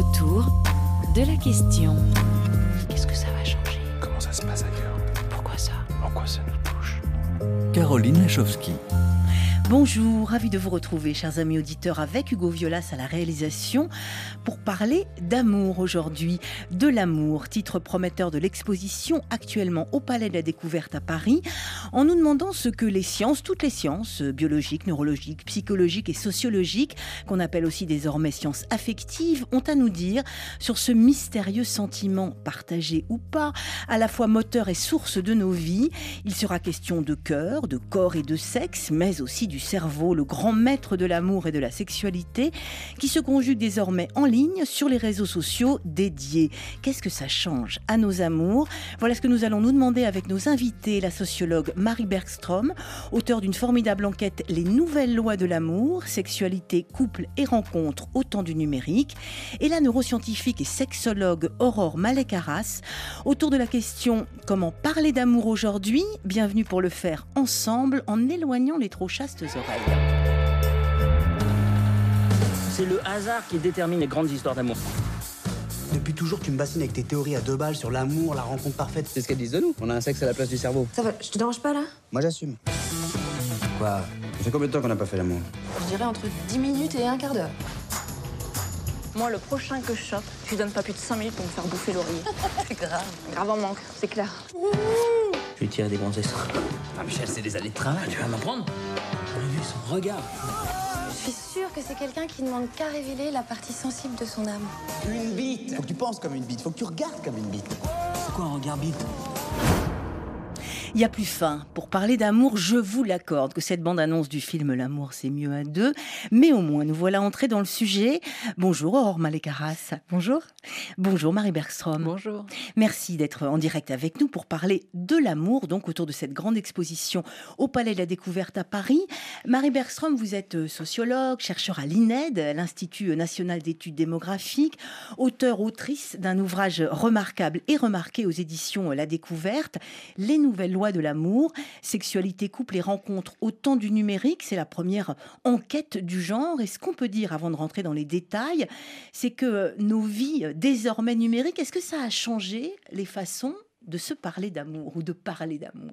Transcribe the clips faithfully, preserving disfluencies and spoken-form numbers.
autour de la question. Qu'est-ce que ça va changer? Comment ça se passe ailleurs? Pourquoi ça? En quoi ça nous touche? Caroline Lachowski. Bonjour, ravi de vous retrouver, chers amis auditeurs, avec Hugo Violas à la réalisation, pour parler d'amour aujourd'hui. De l'amour, titre prometteur de l'exposition actuellement au Palais de la Découverte à Paris, en nous demandant ce que les sciences, toutes les sciences, biologiques, neurologiques, psychologiques et sociologiques, qu'on appelle aussi désormais sciences affectives, ont à nous dire sur ce mystérieux sentiment, partagé ou pas, à la fois moteur et source de nos vies. Il sera question de cœur, de corps et de sexe, mais aussi du cerveau, le grand maître de l'amour et de la sexualité, qui se conjugue désormais en ligne sur les réseaux sociaux dédiés. Qu'est-ce que ça change à nos amours? Voilà ce que nous allons nous demander avec nos invités, la sociologue Marie Bergstrom, auteure d'une formidable enquête « Les nouvelles lois de l'amour, sexualité, couple et rencontres au temps du numérique », et la neuroscientifique et sexologue Aurore Malek-Arras, autour de la question « Comment parler d'amour aujourd'hui ?» Bienvenue pour le faire ensemble en éloignant les trop chastes oreilles. C'est le hasard qui détermine les grandes histoires d'amour. Depuis toujours, tu me bassines avec tes théories à deux balles sur l'amour, la rencontre parfaite. C'est ce qu'elles disent de nous. On a un sexe à la place du cerveau. Ça va, je te dérange pas là? Moi, j'assume. Quoi? Ça fait combien de temps qu'on n'a pas fait l'amour? Je dirais entre dix minutes et un quart d'heure. Moi, le prochain que je chope, je lui donne pas plus de cinq minutes pour me faire bouffer l'oreiller. C'est grave. Grave en manque, c'est clair. Je lui tire des gonzesses. Ah, Michel, c'est des années de travail. Tu vas m'en prendre? On a vu son regard. Je suis sûre que c'est quelqu'un qui ne demande qu'à révéler la partie sensible de son âme. Une bite. Faut que tu penses comme une bite. Faut que tu regardes comme une bite. C'est quoi un regard bite? Il n'y a plus fin. Pour parler d'amour, je vous l'accorde que cette bande-annonce du film L'amour, c'est mieux à deux. Mais au moins, nous voilà entrés dans le sujet. Bonjour Aurore Malek-Arras. Bonjour. Bonjour Marie Bergstrom. Bonjour. Merci d'être en direct avec nous pour parler de l'amour, donc autour de cette grande exposition au Palais de la Découverte à Paris. Marie Bergstrom, vous êtes sociologue, chercheur à l'I N E D, l'Institut national d'études démographiques, auteur, autrice d'un ouvrage remarquable et remarqué aux éditions La Découverte, Les nouvelles lois de l'amour, sexualité, couple et rencontres au temps du numérique. C'est la première enquête du genre. Et ce qu'on peut dire avant de rentrer dans les détails, c'est que nos vies désormais numériques, est-ce que ça a changé les façons de se parler d'amour ou de parler d'amour ?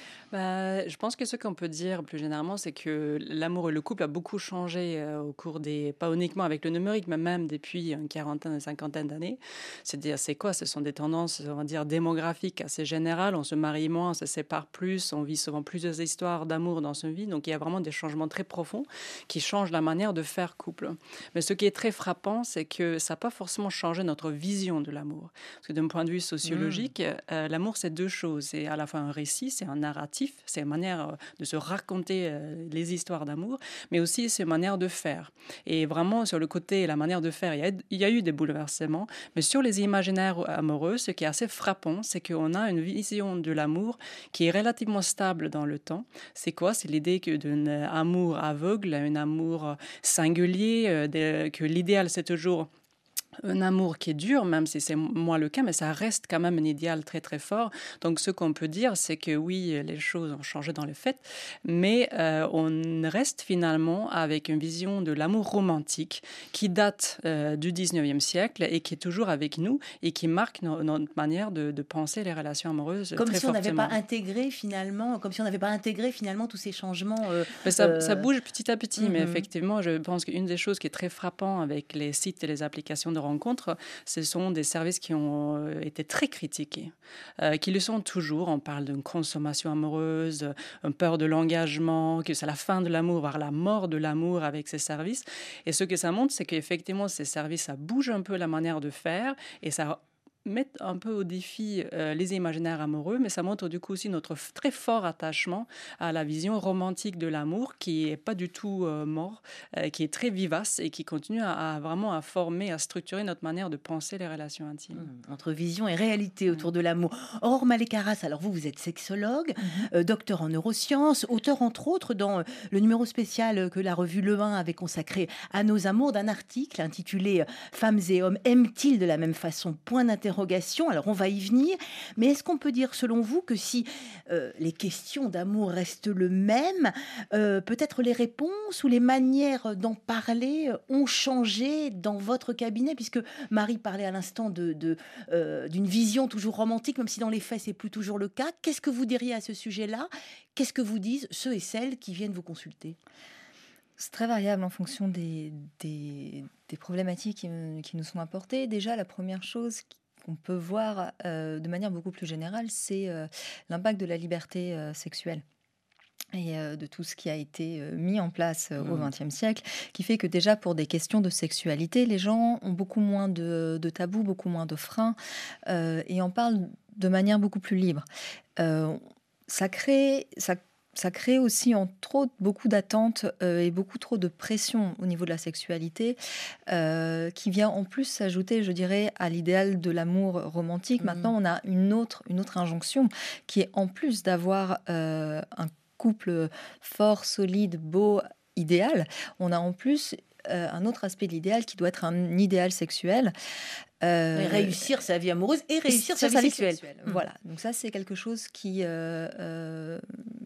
Bah, je pense que ce qu'on peut dire plus généralement, c'est que l'amour et le couple a beaucoup changé euh, au cours des, pas uniquement avec le numérique, mais même depuis une quarantaine, une cinquantaine d'années. C'est-à-dire, c'est quoi? Ce sont des tendances, on va dire, démographiques assez générales. On se marie moins, on se sépare plus, on vit souvent plusieurs histoires d'amour dans sa vie. Donc, il y a vraiment des changements très profonds qui changent la manière de faire couple. Mais ce qui est très frappant, c'est que ça n'a pas forcément changé notre vision de l'amour. Parce que d'un point de vue sociologique, mmh. euh, l'amour, c'est deux choses. C'est à la fois un récit, c'est un narratif, c'est une manière de se raconter les histoires d'amour, mais aussi c'est une manière de faire. Et vraiment, sur le côté, la manière de faire, il y a, il y a eu des bouleversements, mais sur les imaginaires amoureux, ce qui est assez frappant, c'est qu'on a une vision de l'amour qui est relativement stable dans le temps. C'est quoi? C'est l'idée que d'un amour aveugle, un amour singulier, que l'idéal, c'est toujours un amour qui est dur, même si c'est moins le cas, mais ça reste quand même un idéal très très fort. Donc ce qu'on peut dire, c'est que oui, les choses ont changé dans les faits, mais euh, on reste finalement avec une vision de l'amour romantique qui date euh, du dix-neuvième siècle et qui est toujours avec nous et qui marque no- notre manière de, de penser les relations amoureuses comme très si on n'avait fortement. pas intégré finalement, comme si on n'avait pas intégré finalement tous ces changements. Euh, mais ça, euh... ça bouge petit à petit, mm-hmm. mais effectivement, je pense qu'une des choses qui est très frappante avec les sites et les applications de rencontres, ce sont des services qui ont été très critiqués, euh, qui le sont toujours. On parle d'une consommation amoureuse, une peur de l'engagement, que c'est la fin de l'amour, voire la mort de l'amour avec ces services. Et ce que ça montre, c'est qu'effectivement, ces services, ça bouge un peu la manière de faire et ça mettre un peu au défi euh, les imaginaires amoureux, mais ça montre du coup aussi notre f- très fort attachement à la vision romantique de l'amour qui est pas du tout euh, mort, euh, qui est très vivace et qui continue à, à vraiment à former, à structurer notre manière de penser les relations intimes. Mmh, entre vision et réalité autour mmh. de l'amour. Aurore Malek-Arras, alors vous, vous êtes sexologue, mmh. euh, docteur en neurosciences, auteur entre autres dans euh, le numéro spécial que la revue Le un avait consacré à nos amours d'un article intitulé « Femmes et hommes aiment-ils de la même façon ?» Point d'interrogation d'interrogation. Alors, on va y venir. Mais est-ce qu'on peut dire, selon vous, que si euh, les questions d'amour restent le même, euh, peut-être les réponses ou les manières d'en parler ont changé dans votre cabinet, puisque Marie parlait à l'instant de, de, euh, d'une vision toujours romantique, même si dans les faits, c'est plus toujours le cas. Qu'est-ce que vous diriez à ce sujet-là ? Qu'est-ce que vous disent ceux et celles qui viennent vous consulter ? C'est très variable en fonction des, des, des problématiques qui, qui nous sont apportées. Déjà, la première chose qu'on peut voir euh, de manière beaucoup plus générale, c'est euh, l'impact de la liberté euh, sexuelle et euh, de tout ce qui a été euh, mis en place euh, au vingtième siècle, qui fait que déjà pour des questions de sexualité, les gens ont beaucoup moins de, de tabous, beaucoup moins de freins euh, et en parlent de manière beaucoup plus libre. Euh, ça crée... Ça Ça crée aussi entre autres beaucoup d'attentes euh, et beaucoup trop de pression au niveau de la sexualité euh, qui vient en plus s'ajouter, je dirais, à l'idéal de l'amour romantique. Mmh. Maintenant, on a une autre, une autre injonction qui est en plus d'avoir euh, un couple fort, solide, beau, idéal, on a en plus euh, un autre aspect de l'idéal qui doit être un idéal sexuel. Euh, réussir sa vie amoureuse et réussir sa vie, sa vie sexuelle. sexuelle. Mmh. Voilà, donc ça c'est quelque chose qui... Euh, euh,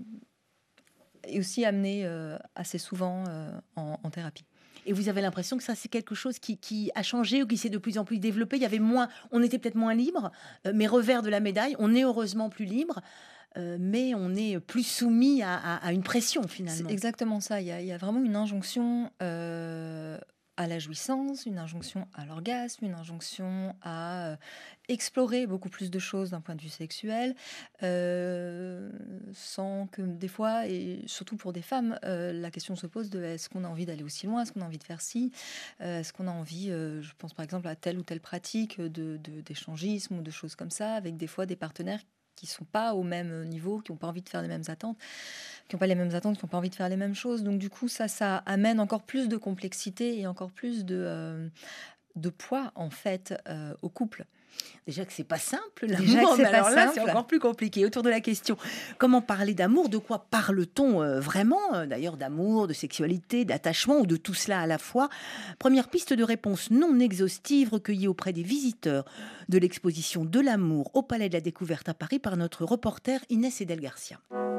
et aussi amené euh, assez souvent euh, en, en thérapie. Et vous avez l'impression que ça, c'est quelque chose qui, qui a changé ou qui s'est de plus en plus développé ? Il y avait moins, on était peut-être moins libre, euh, mais revers de la médaille, on est heureusement plus libre, euh, mais on est plus soumis à, à, à une pression finalement. C'est exactement ça. Il y a, il y a vraiment une injonction euh, à la jouissance, une injonction à l'orgasme, une injonction à euh, explorer beaucoup plus de choses d'un point de vue sexuel, euh, sans que des fois, et surtout pour des femmes, euh, la question se pose de est-ce qu'on a envie d'aller aussi loin, est-ce qu'on a envie de faire ci, euh, est-ce qu'on a envie, euh, je pense par exemple à telle ou telle pratique de, de, d'échangisme ou de choses comme ça, avec des fois des partenaires qui ne sont pas au même niveau, qui n'ont pas envie de faire les mêmes attentes, qui n'ont pas les mêmes attentes, qui n'ont pas envie de faire les mêmes choses. Donc du coup, ça, ça amène encore plus de complexité et encore plus de, euh, de poids, en fait, euh, au couple. Déjà que c'est pas simple, l'amour, Déjà que c'est mais pas alors là, simple. c'est encore plus compliqué. Autour de la question, comment parler d'amour ? De quoi parle-t-on euh, vraiment ? euh, D'ailleurs, d'amour, de sexualité, d'attachement ou de tout cela à la fois. Première piste de réponse non exhaustive recueillie auprès des visiteurs de l'exposition de l'amour au Palais de la Découverte à Paris par notre reporter Inès Edel Garcia.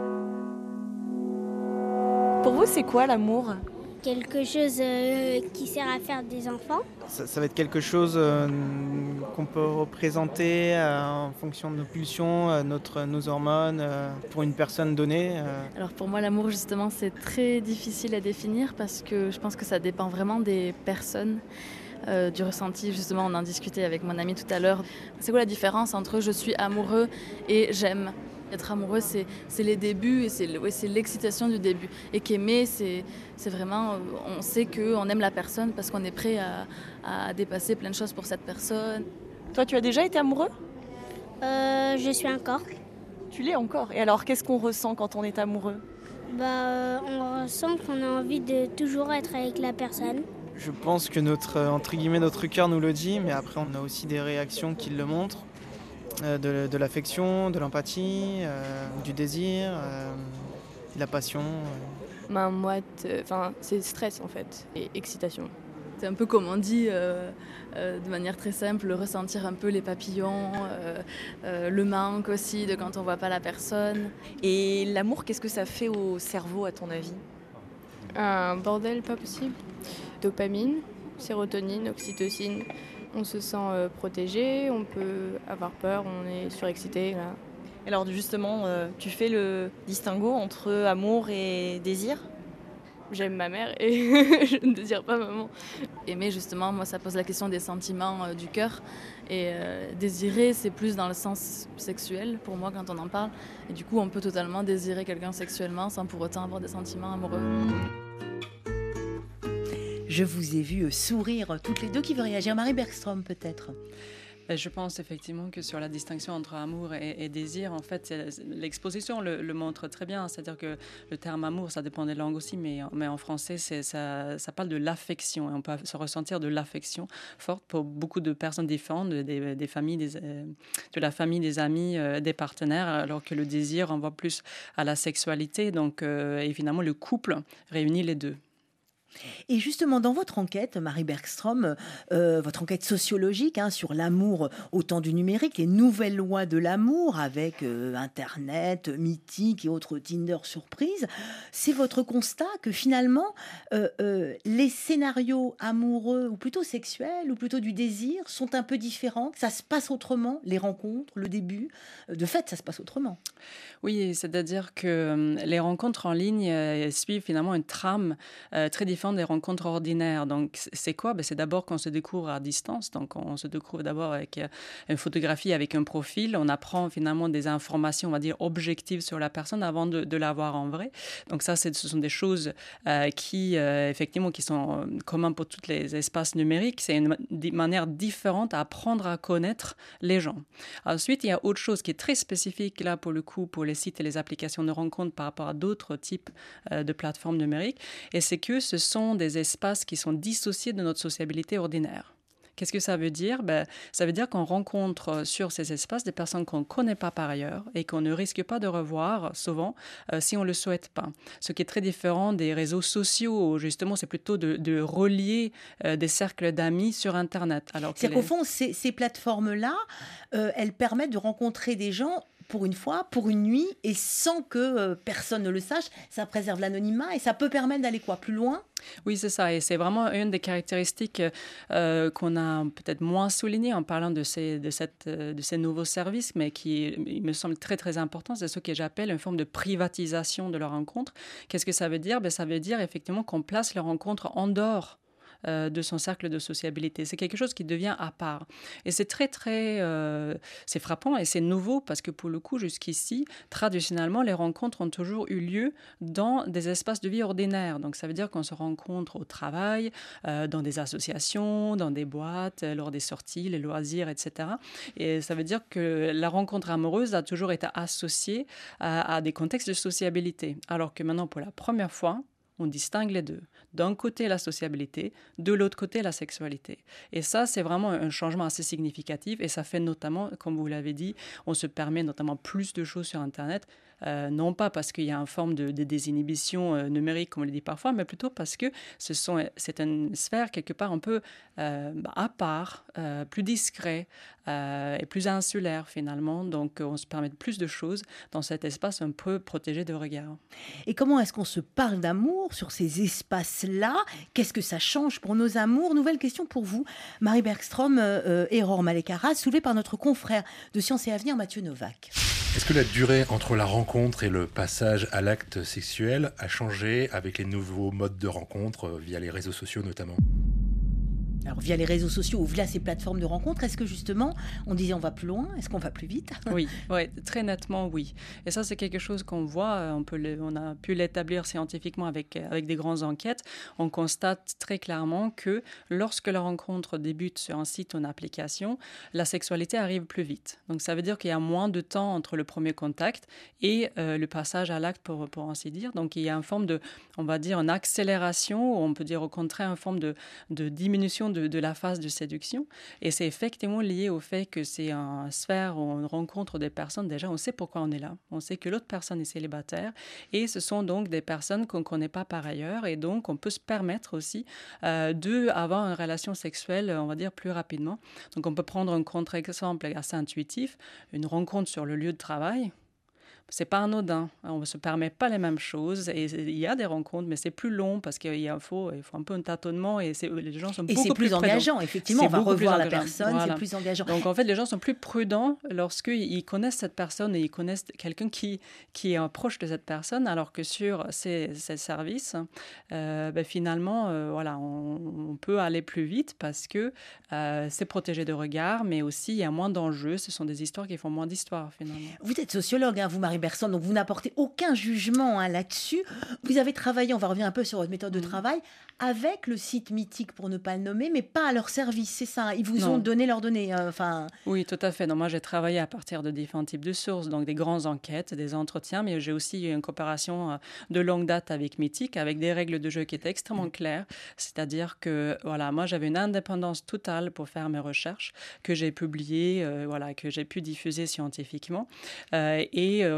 Pour vous, c'est quoi l'amour ? Quelque chose euh, qui sert à faire des enfants. Ça, ça va être quelque chose euh, qu'on peut représenter euh, en fonction de nos pulsions, euh, notre, nos hormones, euh, pour une personne donnée. Euh. Alors pour moi, l'amour, justement, c'est très difficile à définir parce que je pense que ça dépend vraiment des personnes. Euh, du ressenti, justement, on en discutait avec mon ami tout à l'heure. C'est quoi la différence entre je suis amoureux et j'aime ? Être amoureux, c'est, c'est les débuts et c'est, ouais, c'est l'excitation du début. Et qu'aimer, c'est, c'est vraiment, on sait qu'on aime la personne parce qu'on est prêt à, à dépasser plein de choses pour cette personne. Toi, tu as déjà été amoureux ? euh, Je suis encore. Tu l'es encore ? Et alors, qu'est-ce qu'on ressent quand on est amoureux ? Bah, euh, on ressent qu'on a envie de toujours être avec la personne. Je pense que notre, entre guillemets, notre cœur nous le dit, mais après, on a aussi des réactions qui le montrent. De, de l'affection, de l'empathie, euh, du désir, euh, de la passion. Euh. Ben, moi, c'est stress en fait, et excitation. C'est un peu comme on dit, euh, euh, de manière très simple, ressentir un peu les papillons, euh, euh, le manque aussi de quand on ne voit pas la personne. Et l'amour, qu'est-ce que ça fait au cerveau à ton avis ? Un bordel pas possible. Dopamine, sérotonine, oxytocine. On se sent euh, protégé, on peut avoir peur, on est surexcité. Là. Alors justement, euh, tu fais le distinguo entre amour et désir ? J'aime ma mère et je ne désire pas maman. Aimer, justement, moi, ça pose la question des sentiments euh, du cœur. Et euh, désirer, c'est plus dans le sens sexuel, pour moi, quand on en parle. Et du coup, on peut totalement désirer quelqu'un sexuellement sans pour autant avoir des sentiments amoureux. Je vous ai vu sourire toutes les deux. Qui veut réagir ? Marie Bergstrom, peut-être ? Je pense effectivement que sur la distinction entre amour et, et désir, en fait, c'est, l'exposition le, le montre très bien. C'est-à-dire que le terme amour, ça dépend des langues aussi, mais, mais en français, c'est, ça, ça parle de l'affection. Et on peut se ressentir de l'affection forte pour beaucoup de personnes différentes, des, des familles, des, de la famille, des amis, euh, des partenaires, alors que le désir renvoie plus à la sexualité. Donc, euh, évidemment, le couple réunit les deux. Et justement, dans votre enquête, Marie Bergström, euh, votre enquête sociologique hein, sur l'amour au temps du numérique, les nouvelles lois de l'amour avec euh, Internet, Mythique et autres Tinder surprises, c'est votre constat que finalement, euh, euh, les scénarios amoureux, ou plutôt sexuels, ou plutôt du désir, sont un peu différents, que ça se passe autrement, les rencontres, le début. De fait, ça se passe autrement. Oui, c'est-à-dire que euh, les rencontres en ligne euh, suivent finalement une trame euh, très différente des rencontres ordinaires. Donc, c'est quoi? Ben, c'est d'abord qu'on se découvre à distance. Donc, on se découvre d'abord avec euh, une photographie, avec un profil. On apprend finalement des informations, on va dire, objectives sur la personne avant de, de la voir en vrai. Donc, ça, c'est, ce sont des choses euh, qui, euh, effectivement, qui sont euh, communes pour tous les espaces numériques. C'est une di- manière différente à apprendre à connaître les gens. Ensuite, il y a autre chose qui est très spécifique, là, pour le coup, pour les sites et les applications de rencontres par rapport à d'autres types euh, de plateformes numériques. Et c'est que ce sont des espaces qui sont dissociés de notre sociabilité ordinaire. Qu'est-ce que ça veut dire? Ben, ça veut dire qu'on rencontre sur ces espaces des personnes qu'on ne connaît pas par ailleurs et qu'on ne risque pas de revoir souvent euh, si on ne le souhaite pas. Ce qui est très différent des réseaux sociaux où justement c'est plutôt de, de relier euh, des cercles d'amis sur Internet. Alors C'est que qu'au les- fond, ces, ces plateformes-là, euh, elles permettent de rencontrer des gens pour une fois, pour une nuit, et sans que euh, personne ne le sache. Ça préserve l'anonymat et ça peut permettre d'aller quoi, plus loin? Oui, c'est ça. Et c'est vraiment une des caractéristiques euh, qu'on a peut-être moins soulignées en parlant de ces, de, cette, euh, de ces nouveaux services, mais qui, il me semble, très, très important. C'est ce que j'appelle une forme de privatisation de la rencontre. Qu'est-ce que ça veut dire? Ben, ça veut dire effectivement qu'on place la rencontre en dehors euh, de son cercle de sociabilité. C'est quelque chose qui devient à part. Et c'est très, très... Euh, c'est frappant et c'est nouveau parce que pour le coup, jusqu'ici, traditionnellement, les rencontres ont toujours eu lieu dans des espaces de vie ordinaires. Donc, ça veut dire qu'on se rencontre au travail, euh, dans des associations, dans des boîtes, euh, lors des sorties, les loisirs, et cetera. Et ça veut dire que la rencontre amoureuse a toujours été associée à, à des contextes de sociabilité. Alors que maintenant, pour la première fois, on distingue les deux. D'un côté, la sociabilité, de l'autre côté, la sexualité. Et ça, c'est vraiment un changement assez significatif. Et ça fait notamment, comme vous l'avez dit, on se permet notamment plus de choses sur Internet. Euh, non pas parce qu'il y a une forme de, de désinhibition euh, numérique, comme on le dit parfois, mais plutôt parce que ce sont, c'est une sphère quelque part un peu euh, à part, euh, plus discret euh, et plus insulaire finalement. Donc, on se permet plus de choses dans cet espace un peu protégé de regard. Et comment est-ce qu'on se parle d'amour sur ces espaces-là? Qu'est-ce que ça change pour nos amours? Nouvelle question pour vous, Marie Bergström euh, et Aurore Malekara, soulevée par notre confrère de Sciences et Avenir, Mathieu Novak. Est-ce que la durée entre la rencontre et le passage à l'acte sexuel a changé avec les nouveaux modes de rencontre euh, via les réseaux sociaux notamment? Alors, via les réseaux sociaux ou via ces plateformes de rencontres, est-ce que justement, on disait on va plus loin? Est-ce qu'on va plus vite? Oui, ouais, très nettement, oui. Et ça, c'est quelque chose qu'on voit, on, peut le, on a pu l'établir scientifiquement avec, avec des grandes enquêtes. On constate très clairement que lorsque la rencontre débute sur un site ou une application, la sexualité arrive plus vite. Donc, ça veut dire qu'il y a moins de temps entre le premier contact et euh, le passage à l'acte, pour, pour ainsi dire. Donc, il y a une forme de, on va dire, une accélération, ou on peut dire au contraire, une forme de, de diminution De, de la phase de séduction. Et c'est effectivement lié au fait que c'est une sphère où on rencontre des personnes. Déjà, on sait pourquoi on est là. On sait que l'autre personne est célibataire. Et ce sont donc des personnes qu'on ne connaît pas par ailleurs. Et donc, on peut se permettre aussi euh, d'avoir une relation sexuelle, on va dire, plus rapidement. Donc, on peut prendre un contre-exemple assez intuitif. Une rencontre sur le lieu de travail. C'est pas anodin. On ne se permet pas les mêmes choses. Et il y a des rencontres, mais c'est plus long parce qu'il faut, il faut un peu un tâtonnement et c'est, les gens sont et beaucoup plus prudents. Et c'est plus engageant, prudents. effectivement. C'est on va revoir la engageant. personne, Voilà. c'est plus engageant. Donc, en fait, les gens sont plus prudents lorsqu'ils connaissent cette personne et ils connaissent quelqu'un qui, qui est proche de cette personne, alors que sur ces, ces services, euh, ben, finalement, euh, voilà, on, on peut aller plus vite parce que euh, c'est protégé de regard, mais aussi il y a moins d'enjeux. Ce sont des histoires qui font moins d'histoire, finalement. Vous êtes sociologue, hein, vous, Marie Bergström, donc vous n'apportez aucun jugement hein, là-dessus. Vous avez travaillé, on va revenir un peu sur votre méthode de mmh. travail, avec le site Mythique, pour ne pas le nommer, mais pas à leur service, c'est ça? Ils vous non. ont donné leurs données enfin... Oui, tout à fait. Non, moi, j'ai travaillé à partir de différents types de sources, donc des grandes enquêtes, des entretiens, mais j'ai aussi eu une coopération de longue date avec Mythique, avec des règles de jeu qui étaient extrêmement mmh. claires. C'est-à-dire que, voilà, moi, j'avais une indépendance totale pour faire mes recherches, que j'ai publiées, euh, voilà, que j'ai pu diffuser scientifiquement. Euh, et euh,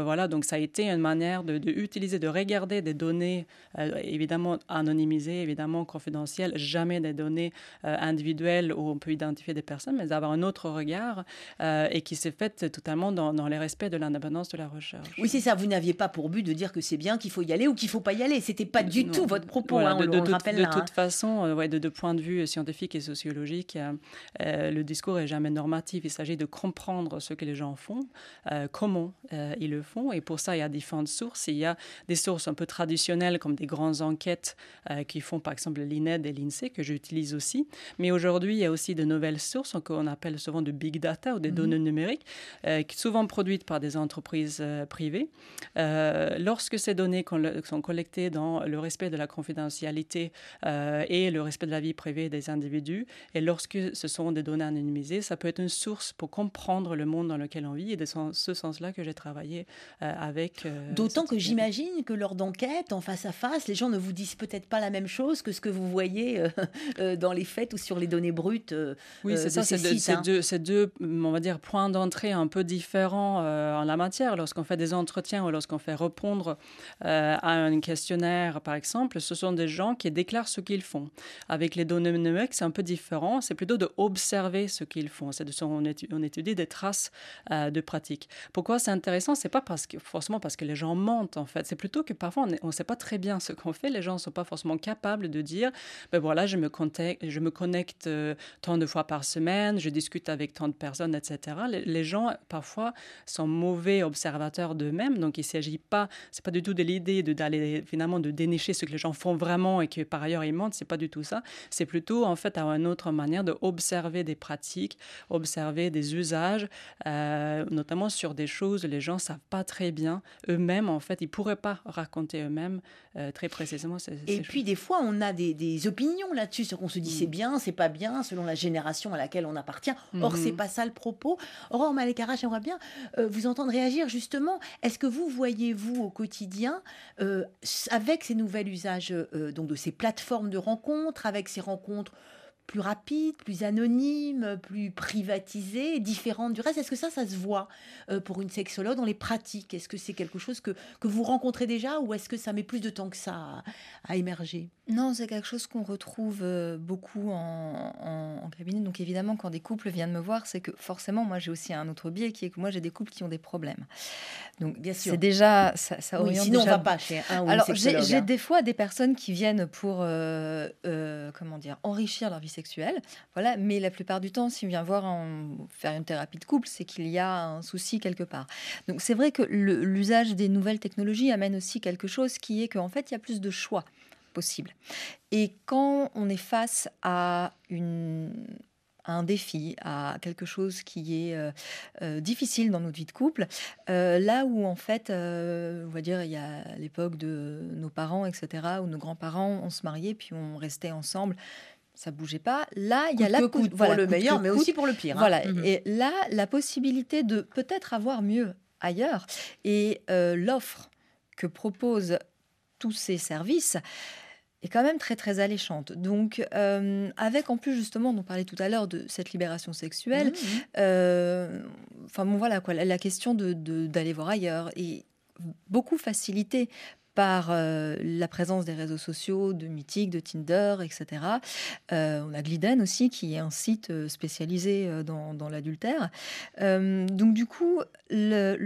voilà, donc ça a été une manière de, de utiliser, de regarder des données euh, évidemment anonymisées, évidemment confidentielles, jamais des données euh, individuelles où on peut identifier des personnes, mais d'avoir un autre regard euh, et qui s'est fait totalement dans, dans le respect de l'indépendance de la recherche. Oui, c'est ça. Vous n'aviez pas pour but de dire que c'est bien, qu'il faut y aller ou qu'il ne faut pas y aller. C'était pas du non, tout votre propos. Voilà, hein, de, on, de, on le de, rappelle de là. toute hein. façon, euh, ouais, de, de point de vue scientifique et sociologique, euh, euh, le discours est jamais normatif. Il s'agit de comprendre ce que les gens font, euh, comment euh, ils le font. Et pour ça, il y a différentes sources. Il y a des sources un peu traditionnelles comme des grandes enquêtes euh, qui font par exemple l'I N E D et l'I N S E E que j'utilise aussi. Mais aujourd'hui, il y a aussi de nouvelles sources qu'on appelle souvent de big data ou des mm-hmm. données numériques, euh, souvent produites par des entreprises euh, privées. Euh, lorsque ces données sont collectées dans le respect de la confidentialité euh, et le respect de la vie privée des individus, et lorsque ce sont des données anonymisées, ça peut être une source pour comprendre le monde dans lequel on vit, et c'est dans ce sens-là que j'ai travaillé euh, avec... Euh, D'autant que j'imagine que lors d'enquêtes, en face à face, les gens ne vous disent peut-être pas la même chose que ce que vous voyez euh, euh, dans les faits ou sur les données brutes euh, Oui, c'est euh, ça, de ces c'est, sites. de, hein. c'est, deux, c'est deux, on va dire, points d'entrée un peu différents euh, en la matière. Lorsqu'on fait des entretiens ou lorsqu'on fait répondre euh, à un questionnaire, par exemple, ce sont des gens qui déclarent ce qu'ils font. Avec les données numériques, c'est un peu différent. C'est plutôt d'observer ce qu'ils font. C'est de, on, étudie, on étudie des traces euh, de pratique. Pourquoi c'est intéressant? C'est pas parce que, forcément parce que les gens mentent, en fait. C'est plutôt que parfois, on ne sait pas très bien ce qu'on fait. Les gens ne sont pas forcément capables de dire, ben voilà, je me connecte, je me connecte euh, tant de fois par semaine, je discute avec tant de personnes, et cetera. Les, les gens, parfois, sont mauvais observateurs d'eux-mêmes. Donc, il ne s'agit pas, ce n'est pas du tout de l'idée de, d'aller, finalement, de dénicher ce que les gens font vraiment et que, par ailleurs, ils mentent. Ce n'est pas du tout ça. C'est plutôt, en fait, à une autre manière d'observer des pratiques, observer des usages, euh, notamment sur des choses, les gens ne savent pas très bien eux-mêmes, en fait. Ils ne pourraient pas raconter eux-mêmes euh, très précisément ces, Et ces puis, choses. des fois, on a des, des opinions là-dessus, sur qu'on se dit mm. c'est bien, c'est pas bien, selon la génération à laquelle on appartient. Or, mm-hmm. c'est pas ça le propos. Aurore Malekara, j'aimerais bien euh, vous entendre réagir, justement. Est-ce que vous voyez, vous, au quotidien, euh, avec ces nouveaux usages euh, donc de ces plateformes de rencontres, avec ces rencontres plus rapides, plus anonymes, plus privatisées, différentes du reste. Est-ce que ça, ça se voit euh, pour une sexologue dans les pratiques? Est-ce que c'est quelque chose que, que vous rencontrez déjà ou est-ce que ça met plus de temps que ça à, à émerger? Non, c'est quelque chose qu'on retrouve euh, beaucoup en, en, en cabinet. Donc évidemment, quand des couples viennent me voir, c'est que forcément, moi j'ai aussi un autre biais qui est que moi j'ai des couples qui ont des problèmes. Donc bien sûr, c'est déjà ça, ça oui, oriente sinon déjà... on va pas chez un ou Alors une j'ai, sexologue. j'ai hein. des fois des personnes qui viennent pour euh, euh, comment dire enrichir leur vie sexuelle, voilà. Mais la plupart du temps, si on vient voir en, faire une thérapie de couple, c'est qu'il y a un souci quelque part. Donc c'est vrai que le, l'usage des nouvelles technologies amène aussi quelque chose qui est qu'en fait il y a plus de choix possible. Et quand on est face à, une, à un défi, à quelque chose qui est euh, euh, difficile dans notre vie de couple, euh, là où en fait, euh, on va dire, il y a l'époque de nos parents, et cetera, où nos grands-parents, on se mariait puis on restait ensemble. Ça bougeait pas. Là, il y a la coûte que coûte pour voilà, le meilleur, mais coûte. aussi pour le pire. Hein. Voilà. Mm-hmm. Et là, la possibilité de peut-être avoir mieux ailleurs et euh, l'offre que proposent tous ces services est quand même très très alléchante. Donc, euh, avec en plus justement, on parlait tout à l'heure de cette libération sexuelle. Mmh, mmh. Euh, enfin bon, voilà quoi, la, la question de, de, d'aller voir ailleurs est beaucoup facilitée par euh, la présence des réseaux sociaux, de Mythique, de Tinder, et cetera. Euh, on a Gliden aussi, qui est un site spécialisé dans, dans l'adultère. Euh, donc du coup, le,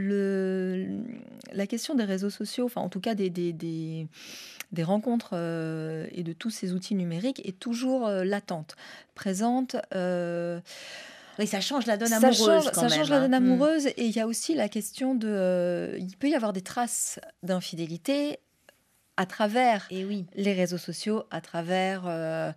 le, la question des réseaux sociaux, enfin en tout cas des, des, des, des rencontres euh, et de tous ces outils numériques est toujours euh, latente, présente. Euh, Oui, ça change la donne ça amoureuse change, quand ça même. change la donne hein. amoureuse. Et il y a aussi la question de... Euh, il peut y avoir des traces d'infidélité à travers et oui. les réseaux sociaux, à travers euh,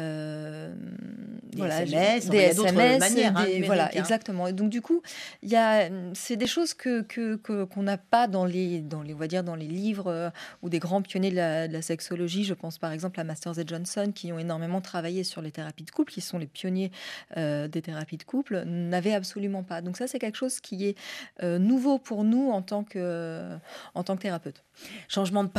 euh, des voilà, S M S, des il y a S d'autres M S, manières, des, hein, voilà, hein. exactement. Et donc du coup, il y a, c'est des choses que, que, que qu'on n'a pas dans les, dans les, on va dire dans les livres euh, ou des grands pionniers de la, de la sexologie. Je pense par exemple à Masters et Johnson, qui ont énormément travaillé sur les thérapies de couple, qui sont les pionniers euh, des thérapies de couple, n'avaient absolument pas. Donc ça, c'est quelque chose qui est euh, nouveau pour nous en tant que, euh, en tant que thérapeute. Changement de paradigme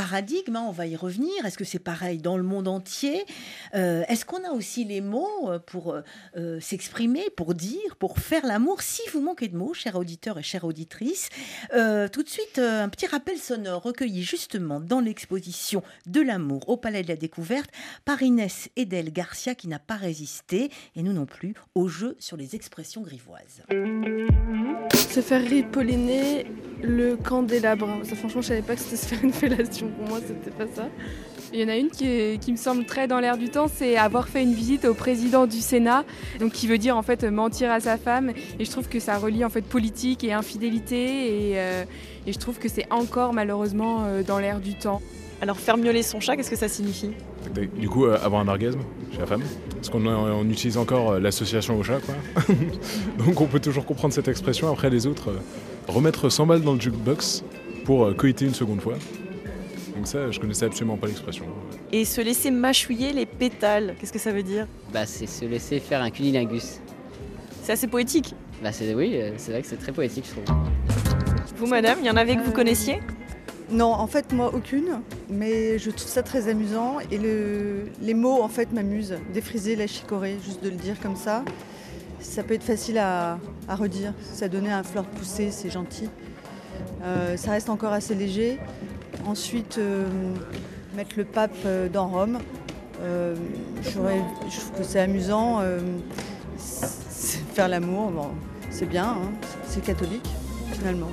paradigmes, hein, on va y revenir. Est-ce que c'est pareil dans le monde entier ? euh, Est-ce qu'on a aussi les mots pour euh, s'exprimer, pour dire, pour faire l'amour ? Si vous manquez de mots, chers auditeurs et chères auditrices, euh, tout de suite, euh, un petit rappel sonore recueilli justement dans l'exposition de l'amour au Palais de la Découverte par Inès Edel Garcia, qui n'a pas résisté, et nous non plus, au jeu sur les expressions grivoises. Se faire ripolliner le candélabre. Ça, franchement, je savais pas que c'était se faire une fellation. Pour moi, c'était pas ça. Il y en a une qui, est, qui me semble très dans l'air du temps, c'est avoir fait une visite au président du Sénat, donc qui veut dire en fait mentir à sa femme. Et je trouve que ça relie en fait politique et infidélité, et, euh, et je trouve que c'est encore malheureusement euh, dans l'air du temps. Alors faire miauler son chat, qu'est-ce que ça signifie ? Du coup, euh, avoir un orgasme chez la femme, parce qu'on on utilise encore euh, l'association au chat, quoi. Donc on peut toujours comprendre cette expression. Après les autres, euh, remettre cent balles dans le jukebox pour euh, coïter une seconde fois. Donc ça, je connaissais absolument pas l'expression. Et se laisser mâchouiller les pétales, qu'est-ce que ça veut dire ? Bah c'est se laisser faire un cunilingus. C'est assez poétique. Bah c'est, oui, c'est vrai que c'est très poétique, je trouve. Vous, madame, il y en avait que vous connaissiez ? Non, en fait, moi, aucune, mais je trouve ça très amusant et le, les mots, en fait, m'amusent. Défriser, la chicorée, juste de le dire comme ça, ça peut être facile à, à redire. Ça donnait un fleur poussée, c'est gentil. Euh, ça reste encore assez léger. Ensuite, euh, mettre le pape dans Rome, euh, je trouve que c'est amusant. Euh, c'est faire l'amour, bon, c'est bien, hein, c'est catholique, finalement.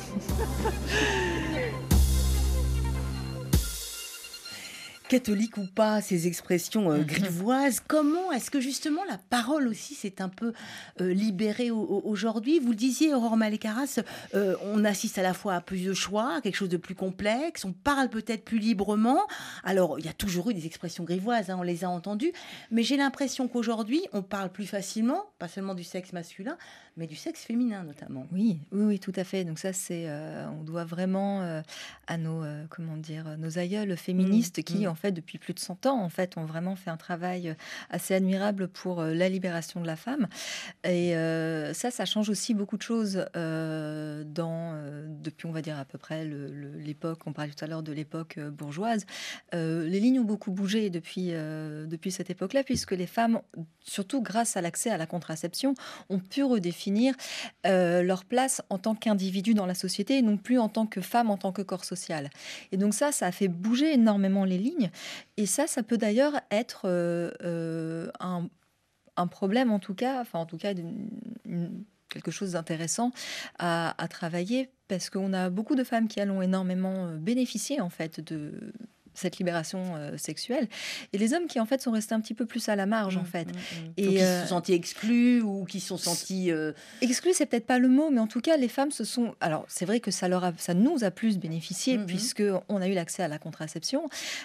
Catholique ou pas, ces expressions euh, grivoises, comment est-ce que justement la parole aussi s'est un peu euh, libérée au, au, aujourd'hui ? Vous le disiez, Aurore Mallet-Carras, euh, on assiste à la fois à plus de choix, à quelque chose de plus complexe, on parle peut-être plus librement. Alors, il y a toujours eu des expressions grivoises, hein, on les a entendues, mais j'ai l'impression qu'aujourd'hui, on parle plus facilement, pas seulement du sexe masculin, mais du sexe féminin notamment. Oui, oui, oui, tout à fait. Donc ça, c'est, euh, on doit vraiment euh, à nos, euh, comment dire, nos aïeuls féministes mmh, qui, mmh. en fait, depuis plus de cent ans, en fait, ont vraiment fait un travail assez admirable pour euh, la libération de la femme. Et euh, ça, ça change aussi beaucoup de choses euh, dans, euh, depuis, on va dire, à peu près le, le, l'époque, on parlait tout à l'heure de l'époque euh, bourgeoise. Euh, les lignes ont beaucoup bougé depuis, euh, depuis cette époque-là, puisque les femmes, surtout grâce à l'accès à la contraception, ont pu redéfinir euh, leur place en tant qu'individu dans la société et non plus en tant que femme, en tant que corps social. Et donc ça, ça a fait bouger énormément les lignes. Et ça, ça peut d'ailleurs être euh, euh, un, un problème, en tout cas, enfin en tout cas une, une, quelque chose d'intéressant à, à travailler, parce qu'on a beaucoup de femmes qui ont énormément bénéficié en fait de cette libération euh, sexuelle, et les hommes qui en fait sont restés un petit peu plus à la marge, mmh, en fait. Mmh, mmh. Et qui euh, se sont sentis exclus ou qui se sont sentis euh... exclus, c'est peut-être pas le mot, mais en tout cas les femmes se sont. Alors c'est vrai que ça leur a, ça nous a plus bénéficié mmh, puisque on a eu l'accès à la contraception.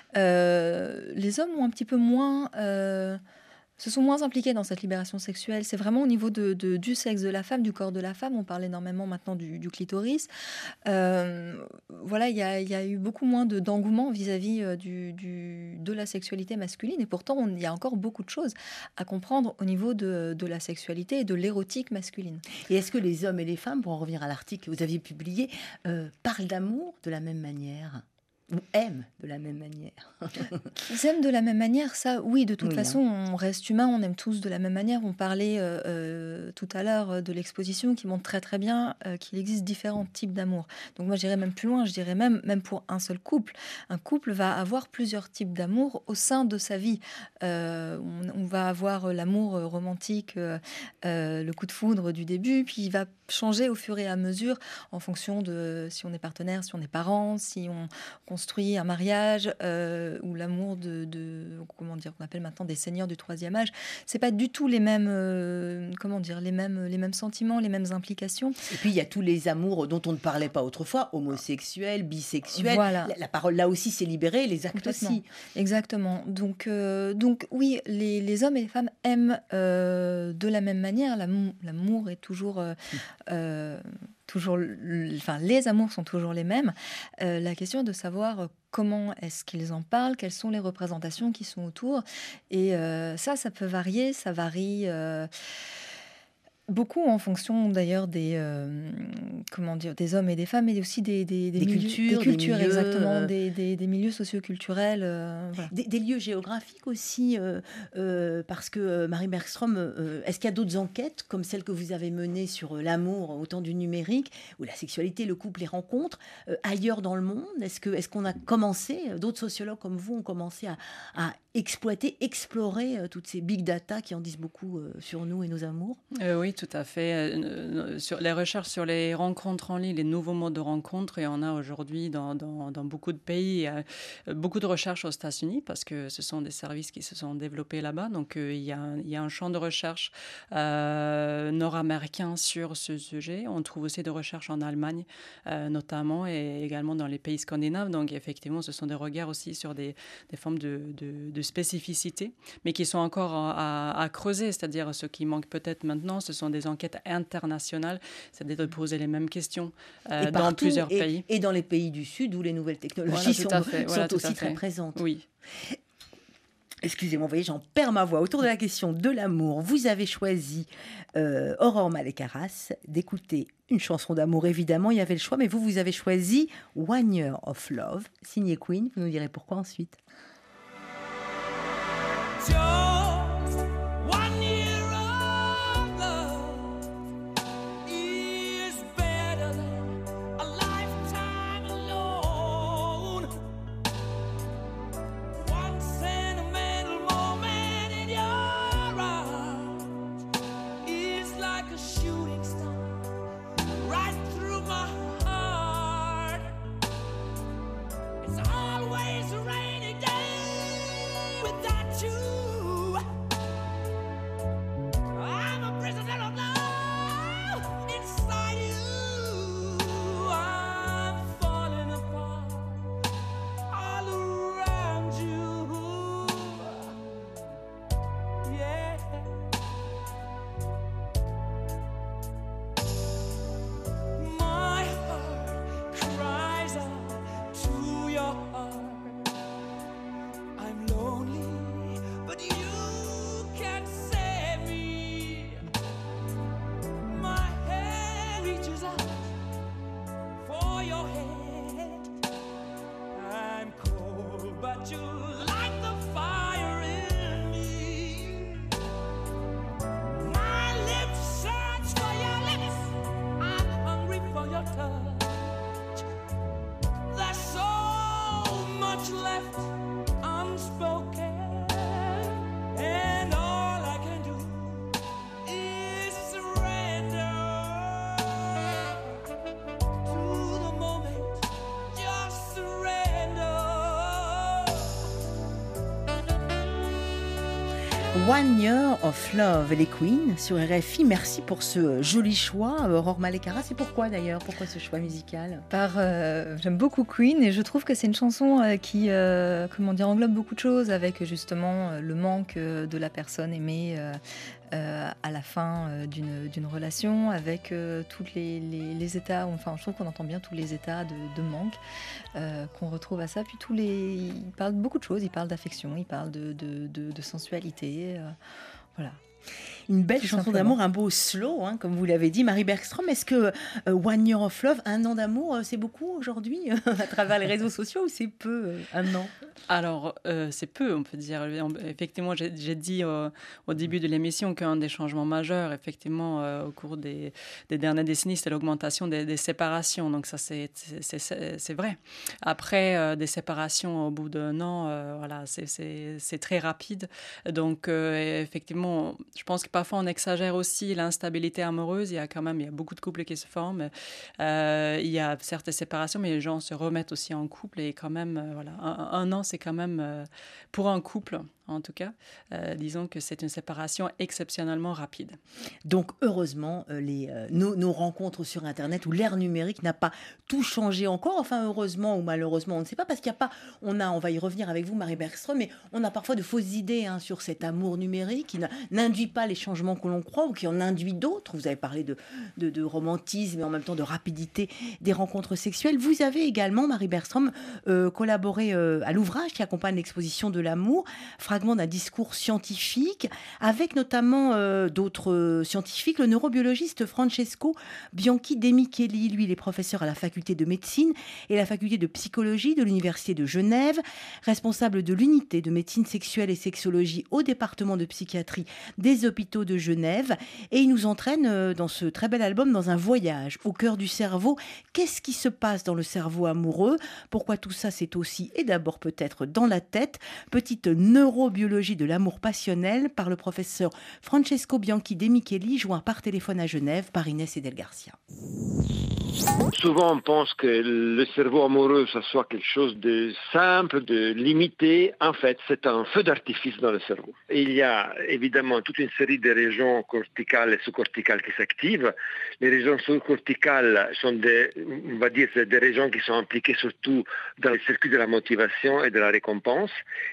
Euh, les hommes ont un petit peu moins. Euh, se sont moins impliqués dans cette libération sexuelle. C'est vraiment au niveau de, de, du sexe de la femme, du corps de la femme. On parle énormément maintenant du, du clitoris. Euh, voilà, il y a, y a eu beaucoup moins de, d'engouement vis-à-vis du, du, de la sexualité masculine. Et pourtant, il y a encore beaucoup de choses à comprendre au niveau de, de la sexualité et de l'érotique masculine. Et est-ce que les hommes et les femmes, pour en revenir à l'article que vous aviez publié, euh, parlent d'amour de la même manière ? Ou aiment de la même manière. Ils aiment de la même manière, ça, oui, de toute oui, façon, hein. On reste humain, on aime tous de la même manière. On parlait euh, euh, tout à l'heure de l'exposition qui montre très très bien euh, qu'il existe différents types d'amour. Donc moi, j'irais même plus loin, je dirais même, même pour un seul couple. Un couple va avoir plusieurs types d'amour au sein de sa vie. Euh, on, on va avoir l'amour romantique, euh, euh, le coup de foudre du début, puis il va changer au fur et à mesure en fonction de si on est partenaire, si on est parent, si on construit un mariage euh, ou l'amour de, de comment dire, qu'on appelle maintenant des seigneurs du troisième âge. C'est pas du tout les mêmes euh, comment dire les mêmes les mêmes sentiments, les mêmes implications. Et puis il y a tous les amours dont on ne parlait pas autrefois, homosexuels, bisexuels. Voilà. La, la parole là aussi s'est libérée, les actes aussi. Exactement. Donc euh, donc oui, les, les hommes et les femmes aiment euh, de la même manière. L'amour, l'amour est toujours euh, euh, toujours, enfin, les amours sont toujours les mêmes. Euh, la question est de savoir comment est-ce qu'ils en parlent, quelles sont les représentations qui sont autour. Et euh, ça, ça peut varier. Ça varie. Euh, Beaucoup en fonction d'ailleurs des, euh, comment dire, des hommes et des femmes, mais aussi des, des, des, des milieux, cultures, des cultures des milieux, exactement, euh... des, des, des milieux socioculturels. Euh, voilà. des, des lieux géographiques aussi, euh, euh, parce que euh, Marie Bergström, euh, est-ce qu'il y a d'autres enquêtes comme celle que vous avez menée sur euh, l'amour au temps du numérique, ou la sexualité, le couple, les rencontres, euh, ailleurs dans le monde? Est-ce que, est-ce qu'on a commencé, d'autres sociologues comme vous ont commencé à, à exploiter, explorer euh, toutes ces big data qui en disent beaucoup euh, sur nous et nos amours? euh, Oui, tout à fait. Euh, sur les recherches sur les rencontres en ligne, les nouveaux modes de rencontres, et on a aujourd'hui dans, dans, dans beaucoup de pays, euh, beaucoup de recherches aux États-Unis, parce que ce sont des services qui se sont développés là-bas. Donc, euh, il y a un, il y a un champ de recherche euh, nord-américain sur ce sujet. On trouve aussi des recherches en Allemagne, euh, notamment, et également dans les pays scandinaves. Donc, effectivement, ce sont des regards aussi sur des, des formes de, de, de spécificité, mais qui sont encore à, à, à creuser. C'est-à-dire, ce qui manque peut-être maintenant, ce sont des enquêtes internationales, c'est-à-dire de poser les mêmes questions euh, et dans partout, plusieurs et, pays. Et dans les pays du Sud, où les nouvelles technologies voilà, sont, fait, sont voilà, aussi très présentes. Oui. Excusez-moi, vous voyez, j'en perds ma voix. Autour de la question de l'amour, vous avez choisi euh, Aurore Mallet-Carras d'écouter une chanson d'amour, évidemment, il y avait le choix, mais vous, vous avez choisi One Year of Love, signé Queen. Vous nous direz pourquoi ensuite. Just one year of love is better than a lifetime alone. One sentimental moment in your arms is like a shooting star right through my heart. It's always a rainy day without you. I'm a prisoner of love inside you. I'm falling apart all around you. Yeah. My heart cries out to your heart. I'm lonely, but you can save me. My hand reaches out for your head. I'm cold, but you light the fire in me. My lips search for your lips. I'm hungry for your touch. There's so much left unspoken, and all I can do is surrender to the moment. Just surrender. One Year of Love, les Queen sur R F I. Merci pour ce joli choix, Aurore Mallet-Carras. Et pourquoi d'ailleurs? Pourquoi ce choix musical? Par, euh, j'aime beaucoup Queen et je trouve que c'est une chanson euh, qui euh, comment dire, englobe beaucoup de choses, avec justement euh, le manque euh, de la personne aimée euh, euh, à la fin euh, d'une, d'une relation, avec euh, tous les, les, les états, enfin je trouve qu'on entend bien tous les états de, de manque euh, qu'on retrouve à ça. Puis tous les, il parle de beaucoup de choses, il parle d'affection, il parle de, de, de, de sensualité, euh, voilà. Une belle Tout chanson simplement. d'amour, un beau slow, hein, comme vous l'avez dit. Marie Bergström, est-ce que euh, One Year of Love, un an d'amour, euh, c'est beaucoup aujourd'hui à travers les réseaux sociaux, ou c'est peu, euh, un an? Alors, euh, c'est peu, on peut dire. Effectivement, j'ai, j'ai dit euh, au début de l'émission qu'un des changements majeurs, effectivement, euh, au cours des, des dernières décennies, c'était l'augmentation des, des séparations. Donc ça, c'est, c'est, c'est, c'est vrai. Après, euh, des séparations au bout d'un an, euh, voilà, c'est, c'est, c'est très rapide. Donc, euh, effectivement, je pense que parfois on exagère aussi l'instabilité amoureuse. Il y a quand même, il y a beaucoup de couples qui se forment. Euh, il y a certes des séparations, mais les gens se remettent aussi en couple. Et quand même, euh, voilà, un, un an, c'est quand même, euh, pour un couple, en tout cas, euh, disons que c'est une séparation exceptionnellement rapide. Donc, heureusement, euh, les, euh, nos, nos rencontres sur Internet, où l'ère numérique n'a pas tout changé encore. Enfin, heureusement ou malheureusement, on ne sait pas, parce qu'il n'y a pas... On, a, on va y revenir avec vous, Marie Bergström, mais on a parfois de fausses idées hein, sur cet amour numérique qui n'induit pas les changements que l'on croit, ou qui en induit d'autres. Vous avez parlé de, de, de romantisme et en même temps de rapidité des rencontres sexuelles. Vous avez également, Marie Bergström, euh, collaboré euh, à l'ouvrage qui accompagne l'exposition de l'amour, fragment d'un discours scientifique, avec notamment euh, d'autres scientifiques, le neurobiologiste Francesco Bianchi De Micheli. Lui, il est professeur à la faculté de médecine et la faculté de psychologie de l'Université de Genève, responsable de l'unité de médecine sexuelle et sexologie au département de psychiatrie des hôpitaux de Genève. Et il nous entraîne euh, dans ce très bel album dans un voyage au cœur du cerveau. Qu'est-ce qui se passe dans le cerveau amoureux? Pourquoi tout ça, c'est aussi et d'abord peut-être dans la tête? Petite neurobiologie de l'amour passionnel par le professeur Francesco Bianchi De Micheli, joint par téléphone à Genève par Inès Edel Garcia. Souvent, on pense que le cerveau amoureux, ça soit quelque chose de simple, de limité. En fait, c'est un feu d'artifice dans le cerveau. Et il y a évidemment toute une série de régions corticales et sous-corticales qui s'activent. Les régions sous-corticales sont des, on va dire, des régions qui sont impliquées surtout dans le circuit de la motivation et de la récompense.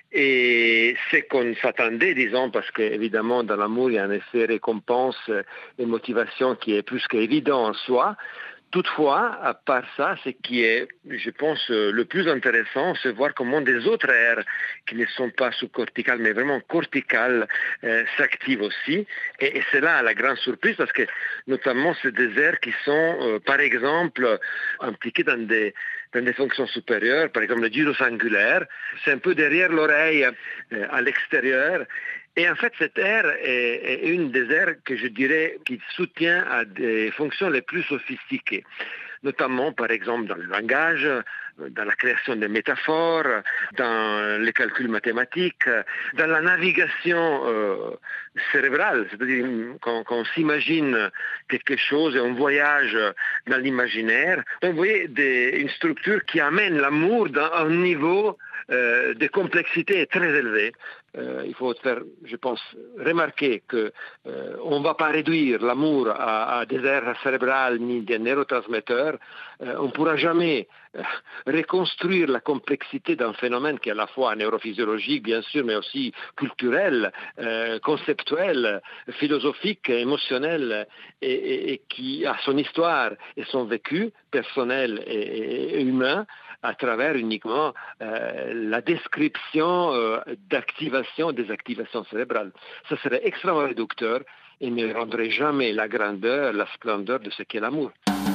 Et c'est qu'on s'attendait, disons, parce qu'évidemment, dans l'amour, il y a un effet récompense et motivation qui est plus qu'évident en soi. Toutefois, à part ça, ce qui est, je pense, le plus intéressant, c'est voir comment des autres aires qui ne sont pas sous-corticales, mais vraiment corticales, euh, s'activent aussi. Et, et c'est là la grande surprise, parce que notamment, c'est des aires qui sont, euh, par exemple, impliquées dans des, dans des fonctions supérieures, par exemple le gyrosingulaire. C'est un peu derrière l'oreille, euh, à l'extérieur. Et en fait, cette aire est, est une des aires que je dirais qui soutient à des fonctions les plus sophistiquées, notamment par exemple dans le langage, dans la création des métaphores, dans les calculs mathématiques, dans la navigation euh, cérébrale, c'est-à-dire quand, quand on s'imagine quelque chose et on voyage dans l'imaginaire. Donc vous voyez des, une structure qui amène l'amour dans un niveau euh, de complexité très élevé. Euh, il faut faire, je pense, remarquer qu'on euh, ne va pas réduire l'amour à, à des aires cérébrales ni des neurotransmetteurs. Euh, on ne pourra jamais euh, reconstruire la complexité d'un phénomène qui est à la fois neurophysiologique, bien sûr, mais aussi culturel, euh, conceptuel, philosophique, émotionnel, et, et, et qui a son histoire et son vécu personnel et, et humain, à travers uniquement euh, la description euh, d'activation, des activations cérébrales. Ça serait extrêmement réducteur et ne rendrait jamais la grandeur, la splendeur de ce qu'est l'amour.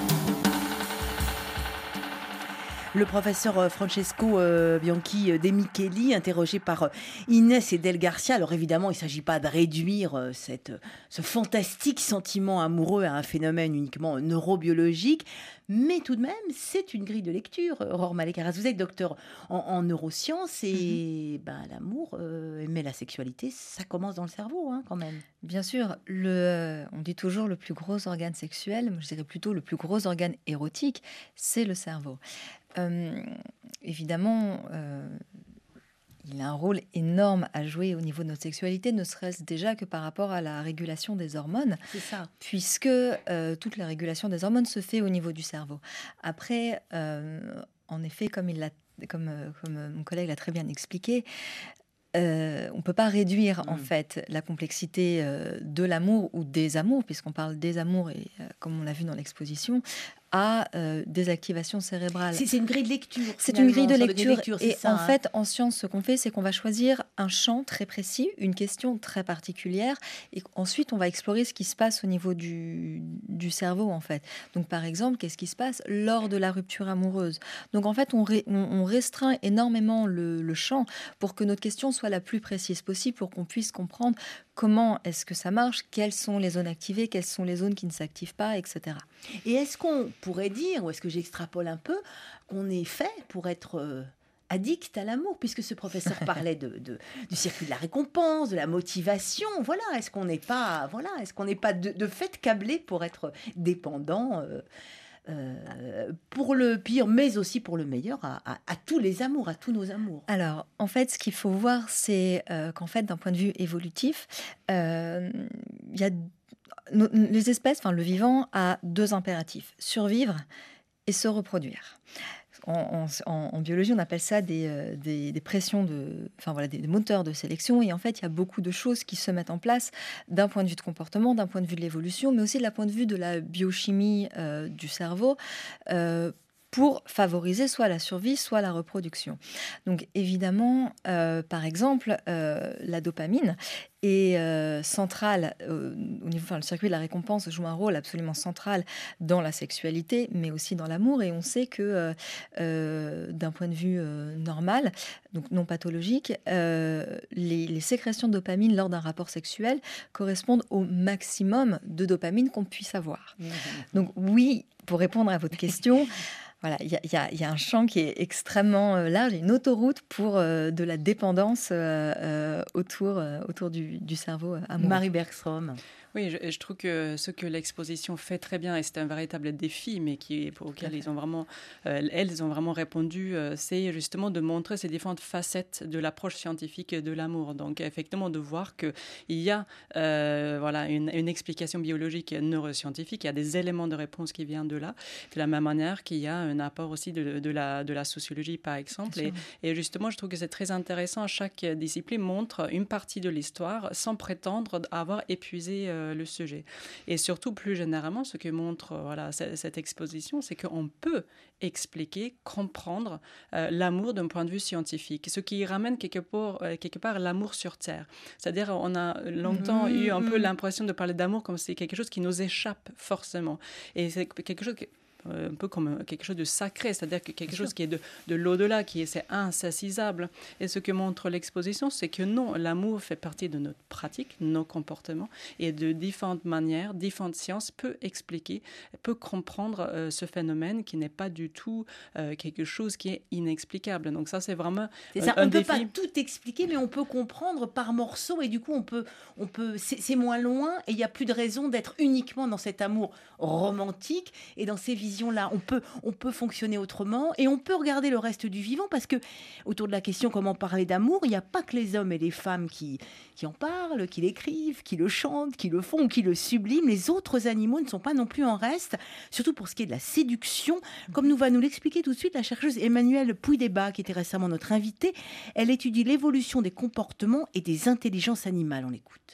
Le professeur Francesco Bianchi De Micheli, interrogé par Inès Edel Garcia. Alors évidemment, il ne s'agit pas de réduire cette, ce fantastique sentiment amoureux à un phénomène uniquement neurobiologique, mais tout de même, c'est une grille de lecture. Aurore Mallet-Carras, vous êtes docteur en, en neurosciences et mm-hmm. ben, l'amour, euh, mais la sexualité, ça commence dans le cerveau hein, quand même. Bien sûr, le, on dit toujours le plus gros organe sexuel, je dirais plutôt le plus gros organe érotique, c'est le cerveau. Euh, évidemment, euh, il a un rôle énorme à jouer au niveau de notre sexualité, ne serait-ce déjà que par rapport à la régulation des hormones. C'est ça. Puisque euh, toute la régulation des hormones se fait au niveau du cerveau. Après, euh, en effet, comme, il l'a, comme, comme mon collègue l'a très bien expliqué, Euh, on ne peut pas réduire mmh. en fait la complexité euh, de l'amour ou des amours, puisqu'on parle des amours et euh, comme on l'a vu dans l'exposition, à euh, des activations cérébrales. C'est, c'est une grille de lecture. C'est une grille de lecture. lecture et ça, en hein. fait, en science, ce qu'on fait, c'est qu'on va choisir un champ très précis, une question très particulière, et ensuite on va explorer ce qui se passe au niveau du, du cerveau en fait. Donc par exemple, qu'est-ce qui se passe lors de la rupture amoureuse? Donc en fait, on, ré, on, on restreint énormément le, le champ pour que notre question soit la plus précise possible, pour qu'on puisse comprendre comment est-ce que ça marche, quelles sont les zones activées, quelles sont les zones qui ne s'activent pas, et cetera. Et est-ce qu'on pourrait dire, ou est-ce que j'extrapole un peu, qu'on est fait pour être euh, addict à l'amour, puisque ce professeur parlait de, de, du circuit de la récompense, de la motivation, voilà, est-ce qu'on n'est pas, voilà, est-ce qu'on n'est pas de, de fait câblé pour être dépendant euh, Euh, pour le pire, mais aussi pour le meilleur, à, à, à tous les amours, à tous nos amours. Alors, en fait, ce qu'il faut voir, c'est euh, qu'en fait, d'un point de vue évolutif, euh, il y a nos, les espèces, enfin le vivant, a deux impératifs: survivre et se reproduire. En, en, en biologie, on appelle ça des, euh, des, des pressions, de, enfin voilà, des, des moteurs de sélection. Et en fait, il y a beaucoup de choses qui se mettent en place d'un point de vue de comportement, d'un point de vue de l'évolution, mais aussi d'un point de vue de la biochimie euh, du cerveau, euh, pour favoriser soit la survie, soit la reproduction. Donc évidemment, euh, par exemple, euh, la dopamine est euh, centrale, euh, au niveau, enfin, le circuit de la récompense joue un rôle absolument central dans la sexualité, mais aussi dans l'amour. Et on sait que euh, euh, d'un point de vue euh, normal, donc non pathologique, euh, les, les sécrétions de dopamine lors d'un rapport sexuel correspondent au maximum de dopamine qu'on puisse avoir. Mmh. Donc oui, pour répondre à votre question, voilà, il y, y, y a un champ qui est extrêmement euh, large, une autoroute pour euh, de la dépendance euh, euh, autour, euh, autour du, du cerveau euh, amoureux. Marie Bergstrom. Oui, je, je trouve que ce que l'exposition fait très bien, et c'est un véritable défi, mais qui, auquel ils ont vraiment, euh, elles ont vraiment répondu, euh, c'est justement de montrer ces différentes facettes de l'approche scientifique de l'amour. Donc, effectivement, de voir qu'il y a euh, voilà, une, une explication biologique et neuroscientifique, il y a des éléments de réponse qui viennent de là, de la même manière qu'il y a un apport aussi de, de, la, de la sociologie, par exemple. Et, et justement, je trouve que c'est très intéressant. Chaque discipline montre une partie de l'histoire sans prétendre avoir épuisé euh, le sujet. Et surtout, plus généralement, ce que montre euh, voilà, c- cette exposition, c'est qu'on peut expliquer, comprendre euh, l'amour d'un point de vue scientifique, ce qui ramène quelque part, euh, quelque part l'amour sur Terre. C'est-à-dire, on a longtemps mmh, eu un mmh. peu l'impression de parler d'amour comme c'est quelque chose qui nous échappe forcément. Et c'est quelque chose qui... un peu comme quelque chose de sacré, c'est-à-dire que quelque chose qui est de, de l'au-delà, qui est c'est insaisissable. Et ce que montre l'exposition, c'est que non, l'amour fait partie de notre pratique, nos comportements, et de différentes manières, différentes sciences peut expliquer, peut comprendre euh, ce phénomène qui n'est pas du tout euh, quelque chose qui est inexplicable. Donc ça, c'est vraiment c'est un, ça. un On ne peut défi. pas tout expliquer, mais on peut comprendre par morceaux, et du coup, on peut, on peut, c'est, c'est moins loin, et il n'y a plus de raison d'être uniquement dans cet amour romantique et dans ces visions là, on peut, on peut fonctionner autrement et on peut regarder le reste du vivant parce que autour de la question comment parler d'amour, il n'y a pas que les hommes et les femmes qui, qui en parlent, qui l'écrivent, qui le chantent, qui le font, qui le subliment. Les autres animaux ne sont pas non plus en reste, surtout pour ce qui est de la séduction. Comme nous va nous l'expliquer tout de suite la chercheuse Emmanuelle Puydébat, qui était récemment notre invitée. Elle étudie l'évolution des comportements et des intelligences animales. On l'écoute.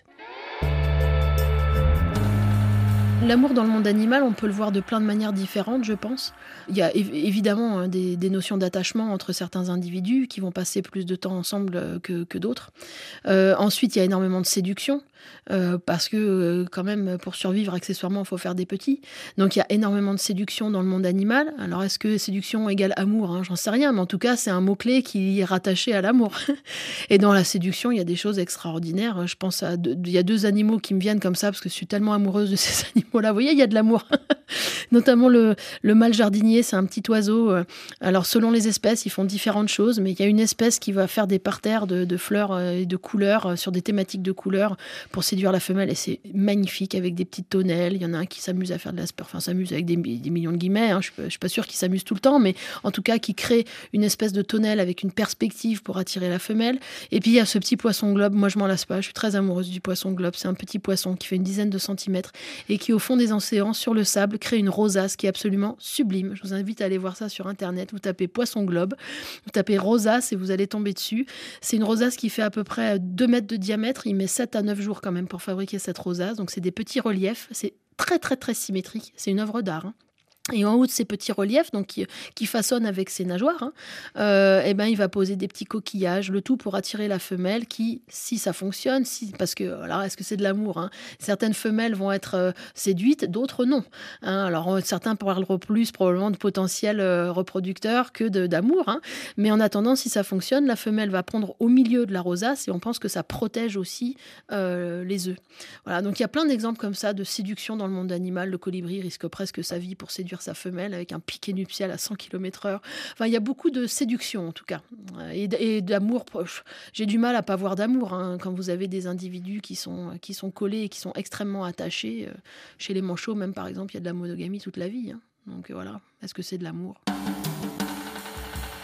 L'amour dans le monde animal, on peut le voir de plein de manières différentes, je pense. Il y a év- évidemment hein, des, des notions d'attachement entre certains individus qui vont passer plus de temps ensemble que, que d'autres. Euh, ensuite, il y a énormément de séduction. Euh, parce que euh, quand même pour survivre accessoirement il faut faire des petits, donc il y a énormément de séduction dans le monde animal. Alors est-ce que séduction égale amour, hein, j'en sais rien, mais en tout cas c'est un mot-clé qui est rattaché à l'amour. Et dans la séduction il y a des choses extraordinaires. Je pense à deux, il y a deux animaux qui me viennent comme ça parce que je suis tellement amoureuse de ces animaux là, vous voyez il y a de l'amour. Notamment le, le mâle jardinier, c'est un petit oiseau. Alors selon les espèces ils font différentes choses, mais il y a une espèce qui va faire des parterres de, de fleurs et de couleurs sur des thématiques de couleurs pour séduire la femelle, et c'est magnifique avec des petites tonnelles. Il y en a un qui s'amuse à faire de la sport, enfin s'amuse avec des, des millions de guillemets, hein. je ne suis pas sûre qu'il s'amuse tout le temps, mais en tout cas qui crée une espèce de tonnelle avec une perspective pour attirer la femelle. Et puis il y a ce petit poisson globe, moi je m'en lasse pas, je suis très amoureuse du poisson globe. C'est un petit poisson qui fait une dizaine de centimètres et qui au fond des océans, sur le sable, crée une rosace qui est absolument sublime. Je vous invite à aller voir ça sur internet, vous tapez poisson globe, vous tapez rosace et vous allez tomber dessus. C'est une rosace qui fait à peu près deux mètres de diamètre, il met sept à neuf jours quand même pour fabriquer cette rosace, donc c'est des petits reliefs, c'est très très très symétrique, c'est une œuvre d'art, hein. Et en haut de ces petits reliefs, donc qui, qui façonnent avec ses nageoires, hein, euh, et ben il va poser des petits coquillages, le tout pour attirer la femelle qui, si ça fonctionne, si, parce que alors est-ce que c'est de l'amour, hein, certaines femelles vont être euh, séduites, d'autres non. Hein, alors on, certains parleront plus probablement de potentiel euh, reproducteur que de, d'amour, hein, mais en attendant, si ça fonctionne, la femelle va prendre au milieu de la rosace et on pense que ça protège aussi euh, les œufs. Voilà, donc il y a plein d'exemples comme ça de séduction dans le monde animal. Le colibri risque presque sa vie pour séduire sa femelle avec un piquet nuptial à cent kilomètres heure. Enfin, il y a beaucoup de séduction en tout cas. Et, et d'amour, j'ai du mal à pas voir d'amour, hein, quand vous avez des individus qui sont, qui sont collés et qui sont extrêmement attachés. Chez les manchots même par exemple, il y a de la monogamie toute la vie. Hein. Donc voilà, est-ce que c'est de l'amour ?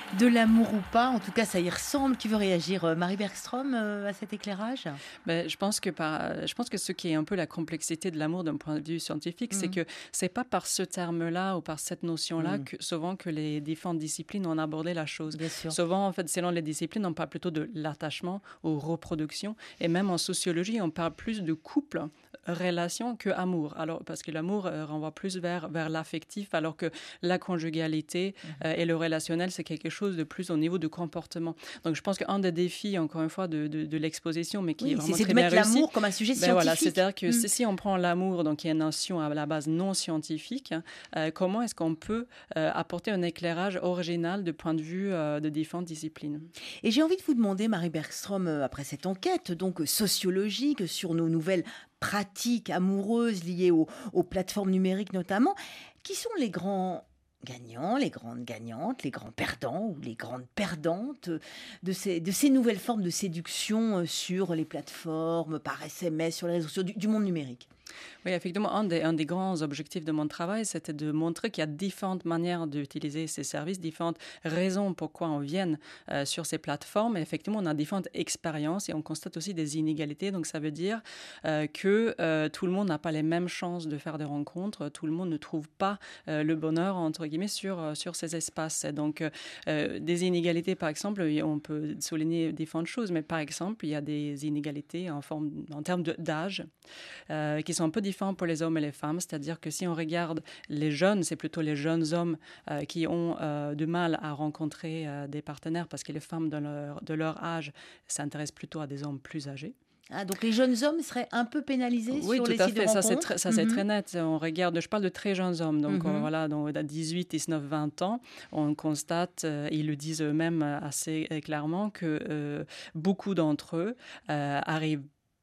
De l'amour ou pas, en tout cas ça y ressemble. Qui veut réagir, Marie Bergström, euh, à cet éclairage? Ben, je pense que par, je pense que ce qui est un peu la complexité de l'amour d'un point de vue scientifique, mmh. c'est que c'est pas par ce terme-là ou par cette notion-là mmh. que souvent que les différentes disciplines ont abordé la chose. Souvent, en fait, selon les disciplines, on parle plutôt de l'attachement ou reproduction, et même en sociologie, on parle plus de couple, relation que amour. Alors parce que l'amour euh, renvoie plus vers vers l'affectif, alors que la conjugalité mmh. euh, et le relationnel, c'est quelque chose de plus au niveau du comportement. Donc je pense qu'un des défis, encore une fois, de, de, de l'exposition, mais qui oui, est vraiment c'est très de mettre bien réussi, l'amour comme un sujet ben scientifique. Voilà, c'est-à-dire que mmh. si on prend l'amour, donc qui est une notion à la base non scientifique, euh, comment est-ce qu'on peut euh, apporter un éclairage original de point de vue euh, de différentes disciplines? Et j'ai envie de vous demander, Marie Bergström, euh, après cette enquête donc sociologique sur nos nouvelles pratiques amoureuses liées aux, aux plateformes numériques notamment, qui sont les grands gagnants, les grandes gagnantes, les grands perdants ou les grandes perdantes de ces, de ces nouvelles formes de séduction sur les plateformes, par S M S, sur les réseaux sociaux, du, du monde numérique? Oui, effectivement, un des, un des grands objectifs de mon travail, c'était de montrer qu'il y a différentes manières d'utiliser ces services, différentes raisons pourquoi on vient euh, sur ces plateformes. Et effectivement, on a différentes expériences et on constate aussi des inégalités. Donc, ça veut dire euh, que euh, tout le monde n'a pas les mêmes chances de faire des rencontres. Tout le monde ne trouve pas euh, le bonheur, entre guillemets, sur, euh, sur ces espaces. Donc, euh, des inégalités, par exemple, on peut souligner différentes choses, mais par exemple, il y a des inégalités en, forme, en termes de, d'âge euh, qui sont un peu différents pour les hommes et les femmes, c'est-à-dire que si on regarde les jeunes, c'est plutôt les jeunes hommes euh, qui ont euh, du mal à rencontrer euh, des partenaires parce que les femmes de leur, de leur âge s'intéressent plutôt à des hommes plus âgés. Ah, donc les jeunes hommes seraient un peu pénalisés oui, sur les sites de rencontres? Oui, tout à fait, ça c'est très, ça, mm-hmm. c'est très net. On regarde, je parle de très jeunes hommes, donc mm-hmm. on, voilà, donc à dix-huit, dix-neuf, vingt ans, on constate, euh, ils le disent eux-mêmes assez clairement, que euh, beaucoup d'entre eux euh, arrivent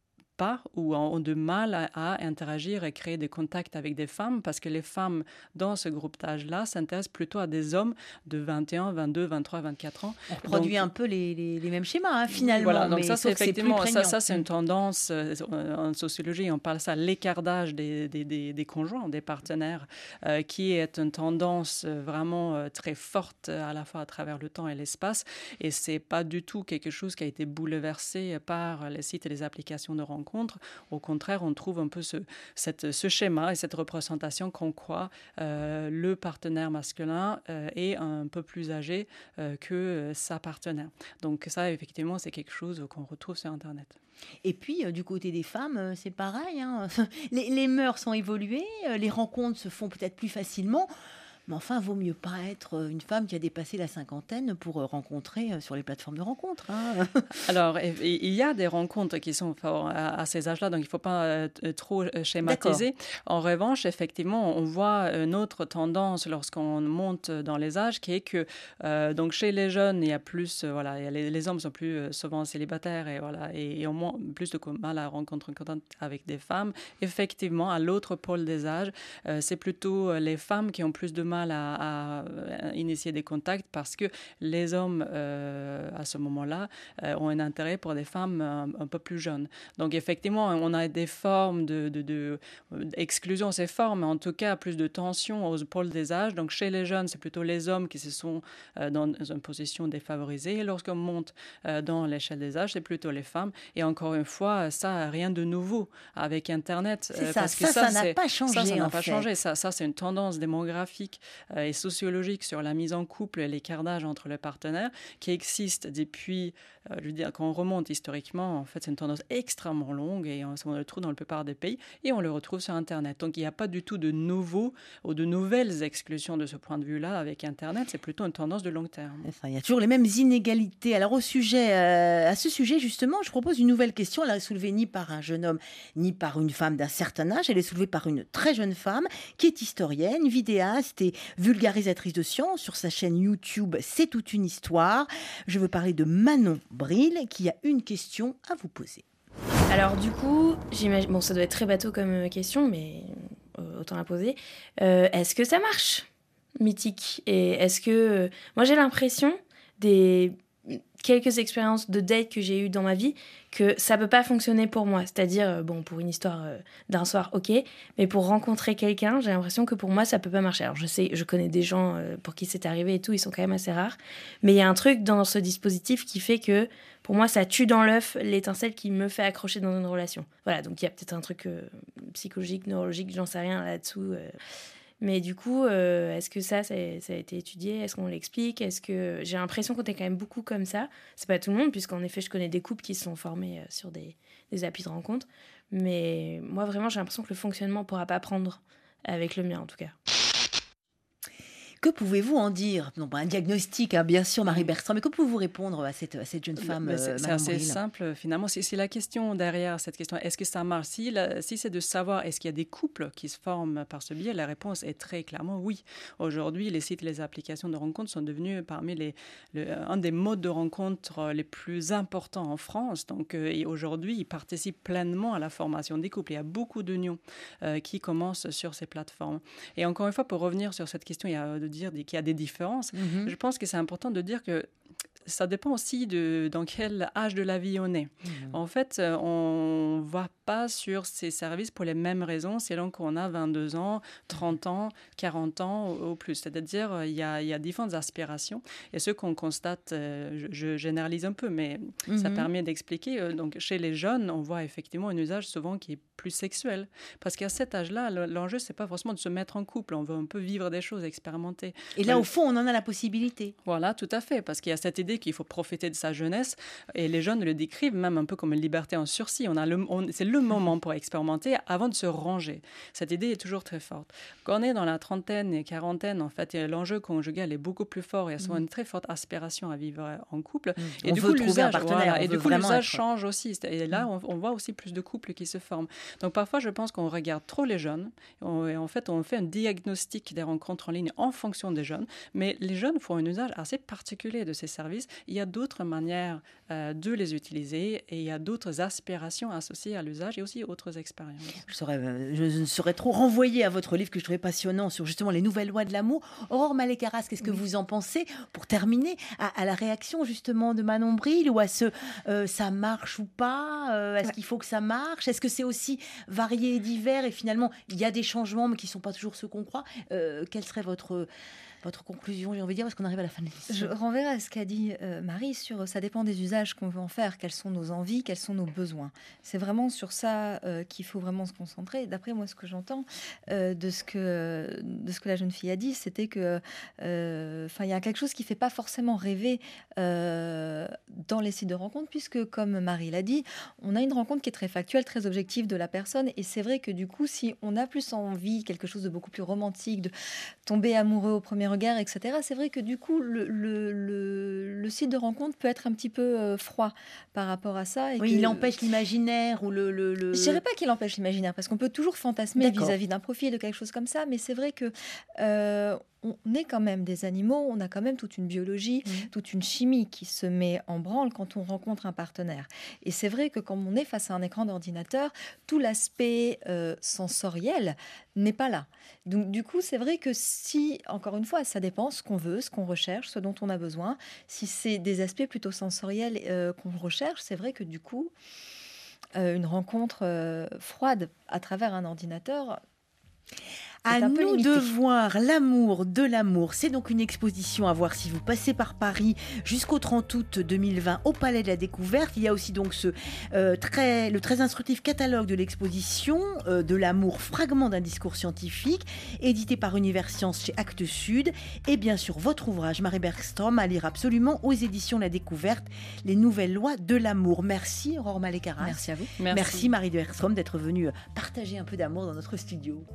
pas ou ont de mal à, à interagir et créer des contacts avec des femmes parce que les femmes dans ce groupe d'âge-là s'intéressent plutôt à des hommes de vingt et un, vingt-deux, vingt-trois, vingt-quatre ans. On reproduit donc un peu les, les, les mêmes schémas hein, finalement. Voilà, donc mais ça c'est effectivement c'est ça, ça c'est une tendance euh, en sociologie, on parle ça l'écartage des, des, des, des conjoints, des partenaires, euh, qui est une tendance vraiment euh, très forte à la fois à travers le temps et l'espace, et c'est pas du tout quelque chose qui a été bouleversé par les sites et les applications de rencontres. Au contraire, on trouve un peu ce, cette, ce schéma et cette représentation qu'on croit euh, le partenaire masculin euh, est un peu plus âgé euh, que euh, sa partenaire. Donc ça, effectivement, c'est quelque chose qu'on retrouve sur Internet. Et puis, euh, du côté des femmes, euh, c'est pareil. Hein. les, les mœurs sont évoluées, euh, les rencontres se font peut-être plus facilement. Mais enfin, vaut mieux pas être une femme qui a dépassé la cinquantaine pour rencontrer sur les plateformes de rencontres. Hein. Alors, il y a des rencontres qui sont à ces âges-là, donc il ne faut pas trop schématiser. D'accord. En revanche, effectivement, on voit une autre tendance lorsqu'on monte dans les âges, qui est que euh, donc chez les jeunes, il y a plus, euh, voilà, il y a les, les hommes sont plus euh, souvent célibataires et voilà, et, et ont moins, plus de mal à rencontrer un contact avec des femmes. Effectivement, à l'autre pôle des âges, euh, c'est plutôt les femmes qui ont plus de mal À, à initier des contacts parce que les hommes, euh, à ce moment-là, euh, ont un intérêt pour des femmes un, un peu plus jeunes. Donc, effectivement, on a des formes de, de, de, d'exclusion, c'est fort, mais en tout cas, plus de tension aux pôles des âges. Donc, chez les jeunes, c'est plutôt les hommes qui se sont euh, dans une position défavorisée. Et lorsqu'on monte euh, dans l'échelle des âges, c'est plutôt les femmes. Et encore une fois, ça, rien de nouveau avec Internet. C'est euh, ça, parce que ça, ça, ça n'a pas changé, Ça, ça n'a en pas fait. changé. Ça, ça, c'est une tendance démographique et sociologique sur la mise en couple et l'écart d'âge entre les partenaires qui existe depuis, euh, je veux dire, quand on remonte historiquement, en fait, c'est une tendance extrêmement longue et on, on le trouve dans la plupart des pays et on le retrouve sur Internet. Donc, il n'y a pas du tout de nouveau ou de nouvelles exclusions de ce point de vue-là avec Internet. C'est plutôt une tendance de long terme. Enfin, il y a toujours les mêmes inégalités. Alors, au sujet, euh, à ce sujet, justement, je propose une nouvelle question. Elle n'est soulevée ni par un jeune homme, ni par une femme d'un certain âge. Elle est soulevée par une très jeune femme qui est historienne, vidéaste et vulgarisatrice de science sur sa chaîne YouTube C'est toute une histoire. Je veux parler de Manon Bril qui a une question à vous poser. Alors du coup, j'imagine, bon ça doit être très bateau comme question, mais euh, autant la poser. Euh, est-ce que ça marche, Mythique? Et est-ce que, euh, moi j'ai l'impression des quelques expériences de date que j'ai eues dans ma vie que ça peut pas fonctionner pour moi. C'est-à-dire, euh, bon, pour une histoire euh, d'un soir, ok, mais pour rencontrer quelqu'un, j'ai l'impression que pour moi, ça peut pas marcher. Alors, je sais, je connais des gens euh, pour qui c'est arrivé et tout, ils sont quand même assez rares, mais il y a un truc dans ce dispositif qui fait que, pour moi, ça tue dans l'œuf l'étincelle qui me fait accrocher dans une relation. Voilà, donc il y a peut-être un truc euh, psychologique, neurologique, j'en sais rien là-dessous. Euh. Mais du coup, euh, est-ce que ça, ça, ça a été étudié ? Est-ce qu'on l'explique ? Est-ce que j'ai l'impression qu'on est quand même beaucoup comme ça ? C'est pas tout le monde, puisqu'en effet, je connais des couples qui se sont formés euh, sur des, des applis de rencontre. Mais moi, vraiment, j'ai l'impression que le fonctionnement ne pourra pas prendre avec le mien, en tout cas. Que pouvez-vous en dire ? Non, pas un diagnostic, hein, bien sûr, Marie Bergström, mais que pouvez-vous répondre à cette, à cette jeune femme mais c'est, euh, c'est assez simple, finalement. C'est, c'est la question derrière cette question. Est-ce que ça marche ? Si, la, si c'est de savoir est-ce qu'il y a des couples qui se forment par ce biais, la réponse est très clairement oui. Aujourd'hui, les sites et les applications de rencontres sont devenus parmi les, le, un des modes de rencontre les plus importants en France. Donc, euh, et aujourd'hui, ils participent pleinement à la formation des couples. Il y a beaucoup d'unions euh, qui commencent sur ces plateformes. Et encore une fois, pour revenir sur cette question, il y a de dire qu'il y a des différences. Mm-hmm. Je pense que c'est important de dire que ça dépend aussi de dans quel âge de la vie on est. Mmh. En fait, on ne va pas sur ces services pour les mêmes raisons selon qu'on a vingt-deux ans, trente ans, quarante ans ou, ou plus. C'est-à-dire, il y a, il y a différentes aspirations. Et ce qu'on constate, euh, je, je généralise un peu, mais mmh. ça permet d'expliquer. Euh, donc, chez les jeunes, on voit effectivement un usage souvent qui est plus sexuel. Parce qu'à cet âge-là, l'enjeu, ce n'est pas forcément de se mettre en couple. On veut un peu vivre des choses, expérimenter. Et là, euh, au fond, on en a la possibilité. Voilà, tout à fait. Parce qu'il y a cette idée qu'il faut profiter de sa jeunesse, et les jeunes le décrivent même un peu comme une liberté en sursis. On a le, on, c'est le moment pour expérimenter avant de se ranger. Cette idée est toujours très forte. Quand on est dans la trentaine et quarantaine, en fait, l'enjeu conjugal est beaucoup plus fort. Il y a souvent mmh. une très forte aspiration à vivre en couple. Mmh. Et, on du veut coup, trouver l'usage, un partenaire. Voilà, et du coup, l'usage être... change aussi. Et là, on, on voit aussi plus de couples qui se forment. Donc, parfois, je pense qu'on regarde trop les jeunes. On, et en fait, on fait un diagnostic des rencontres en ligne en fonction des jeunes. Mais les jeunes font un usage assez particulier de ces services. Il y a d'autres manières euh, de les utiliser et il y a d'autres aspirations associées à l'usage et aussi autres expériences. Je, saurais, je ne saurais trop renvoyer à votre livre que je trouvais passionnant sur justement les nouvelles lois de l'amour. Aurore Mallet-Carrasque, qu'est-ce que oui. vous en pensez pour terminer à, à la réaction justement de Manon Bril ou à ce euh, ça marche ou pas euh, Est-ce ouais. qu'il faut que ça marche ? Est-ce que c'est aussi varié et divers et finalement il y a des changements mais qui ne sont pas toujours ceux qu'on croit euh, Quelle serait votre... Votre conclusion, j'ai envie de dire, parce qu'on arrive à la fin de l'émission. Je renverrai à ce qu'a dit euh, Marie sur ça dépend des usages qu'on veut en faire, quelles sont nos envies, quels sont nos besoins. C'est vraiment sur ça euh, qu'il faut vraiment se concentrer. D'après moi, ce que j'entends euh, de, ce que, de ce que la jeune fille a dit, c'était que euh, il y a quelque chose qui ne fait pas forcément rêver euh, dans les sites de rencontres, puisque, comme Marie l'a dit, on a une rencontre qui est très factuelle, très objective de la personne. Et c'est vrai que du coup, si on a plus envie, quelque chose de beaucoup plus romantique, de tomber amoureux au premier regard, et cetera. C'est vrai que du coup, le, le, le, le site de rencontre peut être un petit peu euh, froid par rapport à ça. Et oui, que, il empêche l'imaginaire ou le... le, le... Je ne dirais pas qu'il empêche l'imaginaire, parce qu'on peut toujours fantasmer D'accord. vis-à-vis d'un profil, de quelque chose comme ça, mais c'est vrai que... Euh, on est quand même des animaux, on a quand même toute une biologie, mmh. toute une chimie qui se met en branle quand on rencontre un partenaire. Et c'est vrai que quand on est face à un écran d'ordinateur, tout l'aspect euh, sensoriel n'est pas là. Donc du coup, c'est vrai que si, encore une fois, ça dépend ce qu'on veut, ce qu'on recherche, ce dont on a besoin. Si c'est des aspects plutôt sensoriels euh, qu'on recherche, c'est vrai que du coup, euh, une rencontre euh, froide à travers un ordinateur... À nous de voir l'amour de l'amour. C'est donc une exposition à voir si vous passez par Paris jusqu'au trente août deux mille vingt au Palais de la Découverte. Il y a aussi donc ce, euh, très, le très instructif catalogue de l'exposition euh, de l'amour, fragment d'un discours scientifique, édité par Univers Science chez Actes Sud. Et bien sûr, votre ouvrage, Marie Bergström, à lire absolument aux éditions La Découverte, Les nouvelles lois de l'amour. Merci Aurore Mallet-Carrasque. Merci à vous. Merci, Merci Marie Bergström d'être venue partager un peu d'amour dans notre studio.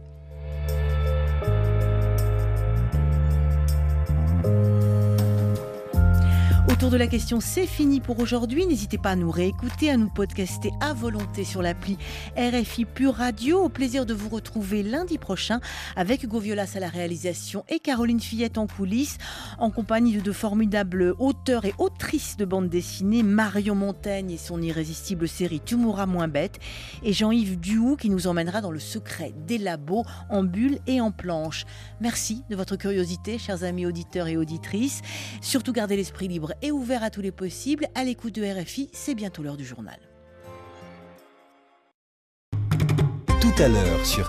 Autour de la question, c'est fini pour aujourd'hui. N'hésitez pas à nous réécouter, à nous podcaster à volonté sur l'appli R F I Pure Radio. Au plaisir de vous retrouver lundi prochain avec Hugo Violas à la réalisation et Caroline Fillette en coulisses, en compagnie de deux formidables auteurs et autrices de bande dessinée, Marion Montaigne et son irrésistible série Tu mourras moins bête, et Jean-Yves Duhoux qui nous emmènera dans le secret des labos en bulles et en planches. Merci de votre curiosité, chers amis auditeurs et auditrices. Surtout gardez l'esprit libre et et ouvert à tous les possibles. À l'écoute de R F I, c'est bientôt l'heure du journal. Tout à l'heure sur